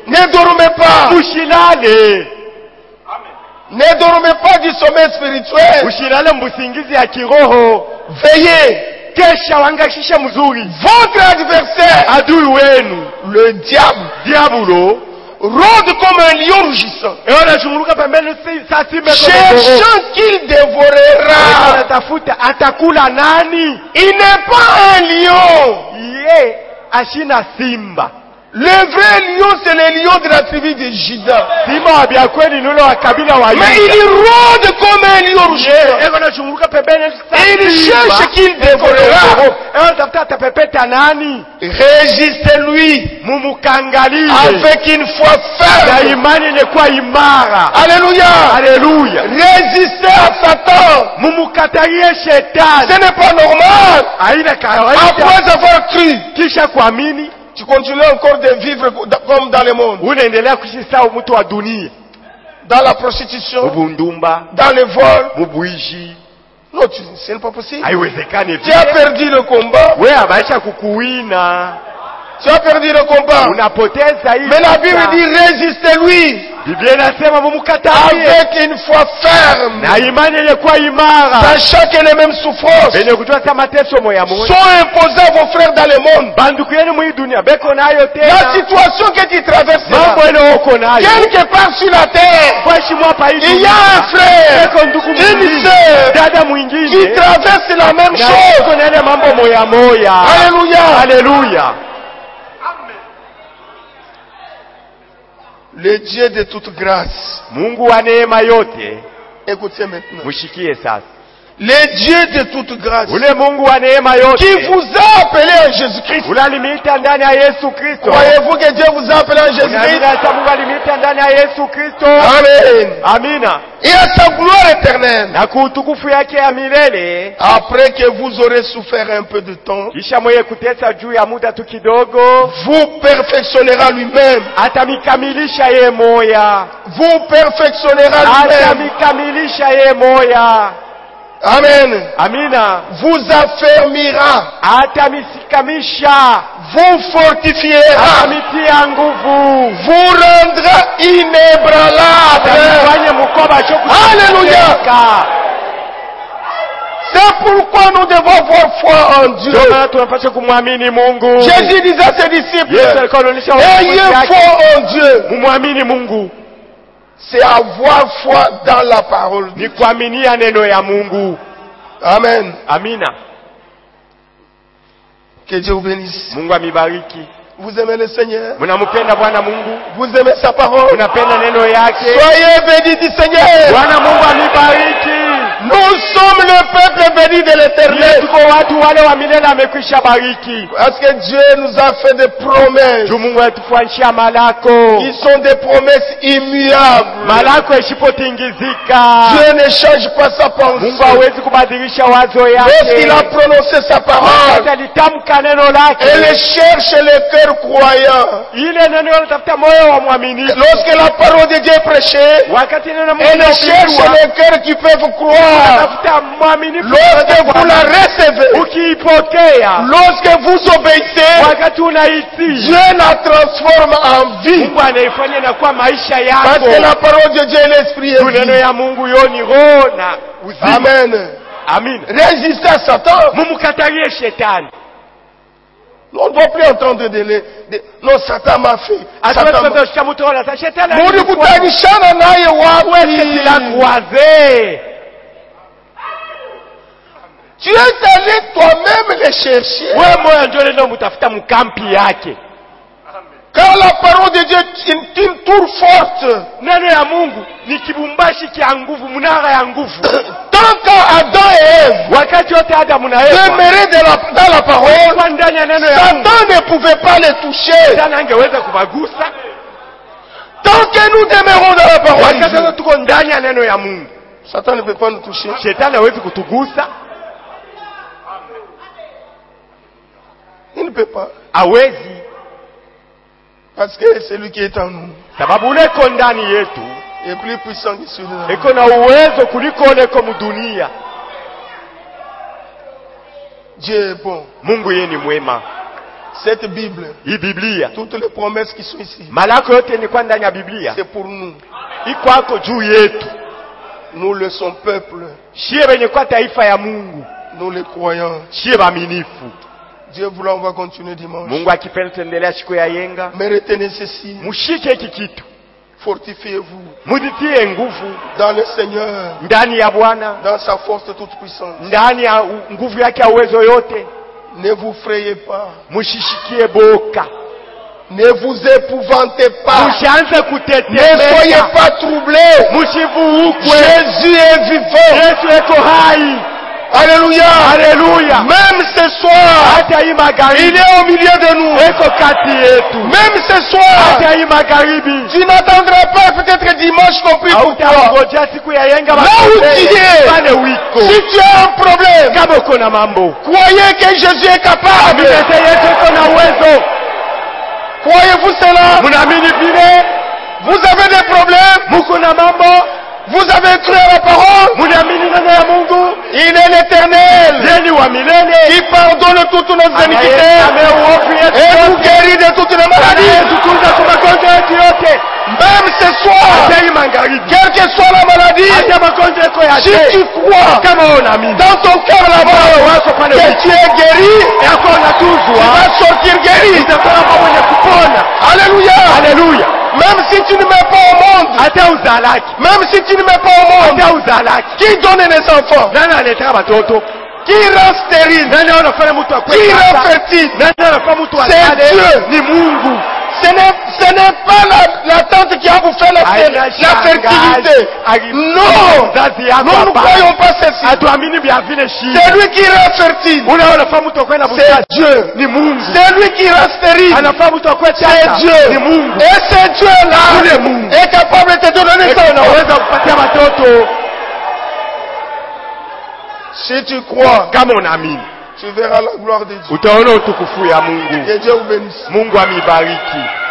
Speaker 1: Ne dormez pas.
Speaker 2: Mushilale.
Speaker 1: Ne dormez pas du sommeil spirituel.
Speaker 2: Mushilale mbusingizi ya kiroho.
Speaker 1: Veillez.
Speaker 2: Kesha wangakisha mzuri.
Speaker 1: Votre adversaire,
Speaker 2: Adui wenu,
Speaker 1: le diable,
Speaker 2: diabulo,
Speaker 1: rôde comme un lion rugissant,
Speaker 2: et on a chunguluka pembeni saa simba
Speaker 1: cherchant qu'il dévorera.
Speaker 2: anatafuta atakula nani?
Speaker 1: Il n'est pas un lion.
Speaker 2: Ye ashina simba.
Speaker 1: Le vrai lion, c'est le lion de la tribu de Juda.
Speaker 2: Simba wa bya kweli nulo wa kabila wa Yuda.
Speaker 1: Mais il rôde comme un lion rugissant.
Speaker 2: Eko na chunguluka pembeni saa
Speaker 1: Et il cherche qu'il dévorera.
Speaker 2: Et on tafuta atapepeta nani?
Speaker 1: Résistez-lui
Speaker 2: Mumukangalie.
Speaker 1: avec une foi
Speaker 2: Na
Speaker 1: ferme.
Speaker 2: imani ilikuwa imara.
Speaker 1: Alléluia.
Speaker 2: Haleluya.
Speaker 1: Résistez à Satan.
Speaker 2: Mumukatalie shetani.
Speaker 1: Ce n'est pas normal.
Speaker 2: Haina kawaida.
Speaker 1: Après avoir cru,
Speaker 2: Kisha kuamini,
Speaker 1: tu continues encore de vivre comme dans le monde.
Speaker 2: unaendelea kuishi sawa mtu wa dunia.
Speaker 1: Dans la prostitution,
Speaker 2: Ubundumba,
Speaker 1: dans le vol.
Speaker 2: mubuishi.
Speaker 1: Non, tu- ce n'est pas possible.
Speaker 2: Haiwezekani
Speaker 1: Tu as
Speaker 2: vile.
Speaker 1: perdu le combat.
Speaker 2: Wewe abaisha kukuwina.
Speaker 1: Tu as perdu le combat.
Speaker 2: Unapoteza hii.
Speaker 1: Mais la Bible dit résistez-lui
Speaker 2: Biblia inasema mumukatalie.
Speaker 1: avec une foi ferme.
Speaker 2: Na imani ilikuwa imara.
Speaker 1: Sachant que les mêmes souffrances
Speaker 2: Benye kutoa sa mateso moya moya.
Speaker 1: sont imposées à vos frères dans le monde.
Speaker 2: Banduku yenu mwi dunia beko nayo
Speaker 1: La
Speaker 2: tena.
Speaker 1: situation que tu traverses
Speaker 2: Mambo
Speaker 1: là,
Speaker 2: ile uko nayo.
Speaker 1: quelque part sur la terre,
Speaker 2: Kwashi mwapa hii
Speaker 1: il y a un
Speaker 2: dunia.
Speaker 1: frère,
Speaker 2: Beko ndugu
Speaker 1: une
Speaker 2: mwingine.
Speaker 1: sœur
Speaker 2: Dada
Speaker 1: qui
Speaker 2: mwingine.
Speaker 1: traverse la même
Speaker 2: Na
Speaker 1: chose.
Speaker 2: iko na ile mambo moya moya.
Speaker 1: Alléluia.
Speaker 2: Haleluya.
Speaker 1: Le Dieu de toute grâce.
Speaker 2: Mungu wa neema yote,
Speaker 1: Écoutez maintenant.
Speaker 2: mushikie sasa.
Speaker 1: Le Dieu de toute grâce
Speaker 2: Ule Mungu wa neema
Speaker 1: qui
Speaker 2: yote,
Speaker 1: vous a appelé en Jésus-Christ.
Speaker 2: ule alimiita ndani ya Yesu Kristo.
Speaker 1: Croyez-vous que Dieu vous a appelé en Jésus-Christ?
Speaker 2: Unaamini hata Mungu alimiita ndani ya Yesu Kristo.
Speaker 1: Amen.
Speaker 2: Amina.
Speaker 1: Et à sa gloire éternelle.
Speaker 2: Na kuutukufu yake ya milele,
Speaker 1: Après que vous aurez souffert un peu de temps,
Speaker 2: kisha mwenye kutesa juu ya muda tu kidogo,
Speaker 1: vous perfectionnera lui-même.
Speaker 2: atamikamilisha ye moya.
Speaker 1: Vous perfectionnera lui-même.
Speaker 2: Atamikamilisha ye moya.
Speaker 1: Amen.
Speaker 2: Amina.
Speaker 1: Vous affermira.
Speaker 2: Atamisikamisha.
Speaker 1: Vous fortifiera.
Speaker 2: Atamitia nguvu.
Speaker 1: Vous rendra inébranlable.
Speaker 2: Atamifanya mkoba choku.
Speaker 1: Alléluia. C'est pourquoi nous devons avoir foi en Dieu.
Speaker 2: Ndio maana tunapaswa kumwamini Mungu.
Speaker 1: Jésus disait à ses disciples,
Speaker 2: Yesu alikuwa anaonyesha wanafunzi
Speaker 1: ayez
Speaker 2: wake,
Speaker 1: foi en Dieu.
Speaker 2: mumwamini Mungu.
Speaker 1: C'est avoir foi dans la parole.
Speaker 2: Ni kuaminia neno ya Mungu.
Speaker 1: Amen.
Speaker 2: Amina.
Speaker 1: Que Dieu vous bénisse.
Speaker 2: Mungu amibariki.
Speaker 1: Vous aimez le Seigneur?
Speaker 2: Mnampenda Bwana Mungu?
Speaker 1: Vous aimez sa parole?
Speaker 2: Mnapenda neno yake?
Speaker 1: Soyez bénis du Seigneur.
Speaker 2: Bwana Mungu amibariki.
Speaker 1: Nous sommes le peuple béni de
Speaker 2: Yeye
Speaker 1: l'Éternel.
Speaker 2: tuko watu wale wa milele amekwisha bariki.
Speaker 1: Parce que Dieu nous a fait des promesses
Speaker 2: Juu Mungu alitufanyishia malako.
Speaker 1: qui sont des promesses immuables.
Speaker 2: Malako isipotingizika.
Speaker 1: Dieu ne change pas sa
Speaker 2: Mungu
Speaker 1: pensée.
Speaker 2: hawezi kubadilisha wazo
Speaker 1: Lorsqu'il a
Speaker 2: yake.
Speaker 1: prononcé sa
Speaker 2: Wakati
Speaker 1: parole,
Speaker 2: alitamka neno lake,
Speaker 1: elle cherche le cœur croyant.
Speaker 2: ile neno linatafuta moyo wa mwaminifu.
Speaker 1: Lorsque la parole de Dieu est prêchée,
Speaker 2: Wakati neno la Mungu
Speaker 1: elle cherche
Speaker 2: linahubiriwa,
Speaker 1: les cœurs qui peuvent croire.
Speaker 2: tafuta mwaminifu.
Speaker 1: Lorsque vous la recevez,
Speaker 2: Ukiipokea,
Speaker 1: lorsque vous obéissez,
Speaker 2: wakati unaitii,
Speaker 1: Dieu la transforme en vie.
Speaker 2: Mungu anaifanya inakuwa maisha
Speaker 1: Parce que
Speaker 2: yako.
Speaker 1: la parole de Dieu est l'esprit et
Speaker 2: Tu neno
Speaker 1: vie.
Speaker 2: ya Mungu yo ni roho na uzima.
Speaker 1: Amen.
Speaker 2: Amina.
Speaker 1: Résistez à Satan.
Speaker 2: Mumkatalie shetani.
Speaker 1: On ne doit plus entendre de, les- de non, Satan m'a fait.
Speaker 2: Hatuwezi
Speaker 1: Satan m'a-
Speaker 2: kwenda kushika mtu wala sa shetani.
Speaker 1: Mungu kutanishana naye wapi?
Speaker 2: Kuwaze.
Speaker 1: Tu es allé toi-même les chercher.
Speaker 2: Wewe moyo ndio ndio mtafuta mkampi yake.
Speaker 1: Car la parole de Dieu est une, une tour forte.
Speaker 2: Neno ya Mungu ni kibumbashi kia nguvu, mnara ya nguvu.
Speaker 1: Tant qu'Adam et Ève
Speaker 2: Wakati wote Adamu na Eva
Speaker 1: demeuraient de la- dans la parole,
Speaker 2: kwa ndani ya neno ya Mungu,
Speaker 1: Satan ne pouvait pas les toucher.
Speaker 2: Shetani angeweza kubagusa.
Speaker 1: Tant que nous demeurons dans la parole,
Speaker 2: Wakati wote tuko ndani ya neno ya Mungu,
Speaker 1: Satan ne peut pas nous toucher.
Speaker 2: Shetani hawezi kutugusa,
Speaker 1: Il ne peut pas.
Speaker 2: hawezi,
Speaker 1: Parce que celui qui est en nous
Speaker 2: sababu ule iko ndani yetu
Speaker 1: est plus puissant que celui de nous.
Speaker 2: iko na uwezo kuliko ule iko mdunia.
Speaker 1: Dieu est bon.
Speaker 2: Mungu yeye ni mwema.
Speaker 1: Cette Bible,
Speaker 2: hii Biblia,
Speaker 1: toutes les promesses qui sont ici,
Speaker 2: malako yote ni kwa ndani ya Biblia,
Speaker 1: c'est pour nous.
Speaker 2: iko hako juu yetu.
Speaker 1: Nous le sommes peuple,
Speaker 2: Shie benye kwa taifa ya Mungu,
Speaker 1: nous les croyants.
Speaker 2: shie baaminifu.
Speaker 1: Dieu voulant, on va continuer dimanche.
Speaker 2: Mungu akipenda tuendelea siku ya yenga.
Speaker 1: Mais retenez ceci,
Speaker 2: Mushike hiki kitu,
Speaker 1: fortifiez-vous
Speaker 2: mujitie nguvu
Speaker 1: dans le Seigneur,
Speaker 2: ndani ya Bwana,
Speaker 1: dans sa force de toute puissance.
Speaker 2: ndani ya u- nguvu yake ya uwezo yote.
Speaker 1: Ne vous frayez pas,
Speaker 2: Mushishikie boka,
Speaker 1: ne vous épouvantez pas,
Speaker 2: mushanze
Speaker 1: ne soyez
Speaker 2: kutetemeka,
Speaker 1: pas troublés.
Speaker 2: mushivuukwe.
Speaker 1: Jésus est vivant.
Speaker 2: Yesu eko hai.
Speaker 1: Alléluia.
Speaker 2: Haleluya.
Speaker 1: Même ce soir,
Speaker 2: Hata hii
Speaker 1: il
Speaker 2: magharibi
Speaker 1: est au milieu de nous.
Speaker 2: eko kati yetu.
Speaker 1: Même ce soir,
Speaker 2: Hata hii magharibi
Speaker 1: tu n'attendras pas peut-être dimanche non plus pour toi.
Speaker 2: hautangojea siku ya yenga
Speaker 1: Là où tu es,
Speaker 2: pale wiko.
Speaker 1: si tu as un problème,
Speaker 2: Kama uko na mambo,
Speaker 1: croyez que Jésus est capable.
Speaker 2: Yesu eko na uwezo.
Speaker 1: Croyez-vous cela?
Speaker 2: Munaamini vile?
Speaker 1: Vous avez des problèmes,
Speaker 2: Muko na mambo?
Speaker 1: vous avez cru à la parole.
Speaker 2: Munaamini neno ya Mungu?
Speaker 1: Il est l'éternel
Speaker 2: Yeye ni wa milele.
Speaker 1: qui pardonne toutes nos iniquités
Speaker 2: Anayesamehe uovu yetu
Speaker 1: et nous
Speaker 2: yote.
Speaker 1: guérit de toutes les maladies.
Speaker 2: Anayetutunza kwa magonjwa yetu yote.
Speaker 1: Même ce soir,
Speaker 2: Hata hii magharibi,
Speaker 1: quelle que soit la maladie,
Speaker 2: hata magonjwa yako ya
Speaker 1: si tu crois
Speaker 2: kama unaamini
Speaker 1: dans ton cœur là-bas
Speaker 2: wako pale
Speaker 1: que tu es guéri,
Speaker 2: yako
Speaker 1: tu
Speaker 2: unatuzwa,
Speaker 1: vas sortir guéri.
Speaker 2: itakuwa kama mwenye kupona.
Speaker 1: Alléluia.
Speaker 2: Haleluya.
Speaker 1: Même si tu ne mets pas au monde,
Speaker 2: Hata uzalaki,
Speaker 1: même si tu ne mets pas au monde,
Speaker 2: hata uzalaki.
Speaker 1: qui donne les enfants?
Speaker 2: Nani analeta watoto?
Speaker 1: Qui rend stérile?
Speaker 2: Nani anafanya mtu akue
Speaker 1: Qui rend
Speaker 2: tasa?
Speaker 1: fertile?
Speaker 2: Nani anafanya mtu
Speaker 1: C'est
Speaker 2: asale?
Speaker 1: Dieu.
Speaker 2: Ni Mungu.
Speaker 1: Ce n'est, ce n'est pas la, la tante qui va vous faire la,
Speaker 2: Haina
Speaker 1: la
Speaker 2: shangazi,
Speaker 1: fertilité.
Speaker 2: ali-
Speaker 1: Non.
Speaker 2: mzazi yako
Speaker 1: Nous ne
Speaker 2: hapana.
Speaker 1: croyons pas ceci.
Speaker 2: Hatuamini vya vile shida.
Speaker 1: C'est lui qui rend fertile.
Speaker 2: Ule anafanya mtu akue na
Speaker 1: C'est
Speaker 2: buzazi.
Speaker 1: Dieu.
Speaker 2: Ni Mungu.
Speaker 1: C'est lui qui rend stérile.
Speaker 2: Anafanya mtu akue
Speaker 1: C'est
Speaker 2: tasa.
Speaker 1: Dieu.
Speaker 2: Ni Mungu.
Speaker 1: Et c'est
Speaker 2: Ule
Speaker 1: Dieu-là
Speaker 2: Mungu.
Speaker 1: est capable de te donner
Speaker 2: Eko
Speaker 1: ça.
Speaker 2: unaweza kupatia watoto
Speaker 1: Si tu crois,
Speaker 2: kama unaamini.
Speaker 1: tu verras la gloire de Dieu.
Speaker 2: Utaona utukufu ya Mungu.
Speaker 1: Que Dieu vous bénisse.
Speaker 2: Mungu amibariki.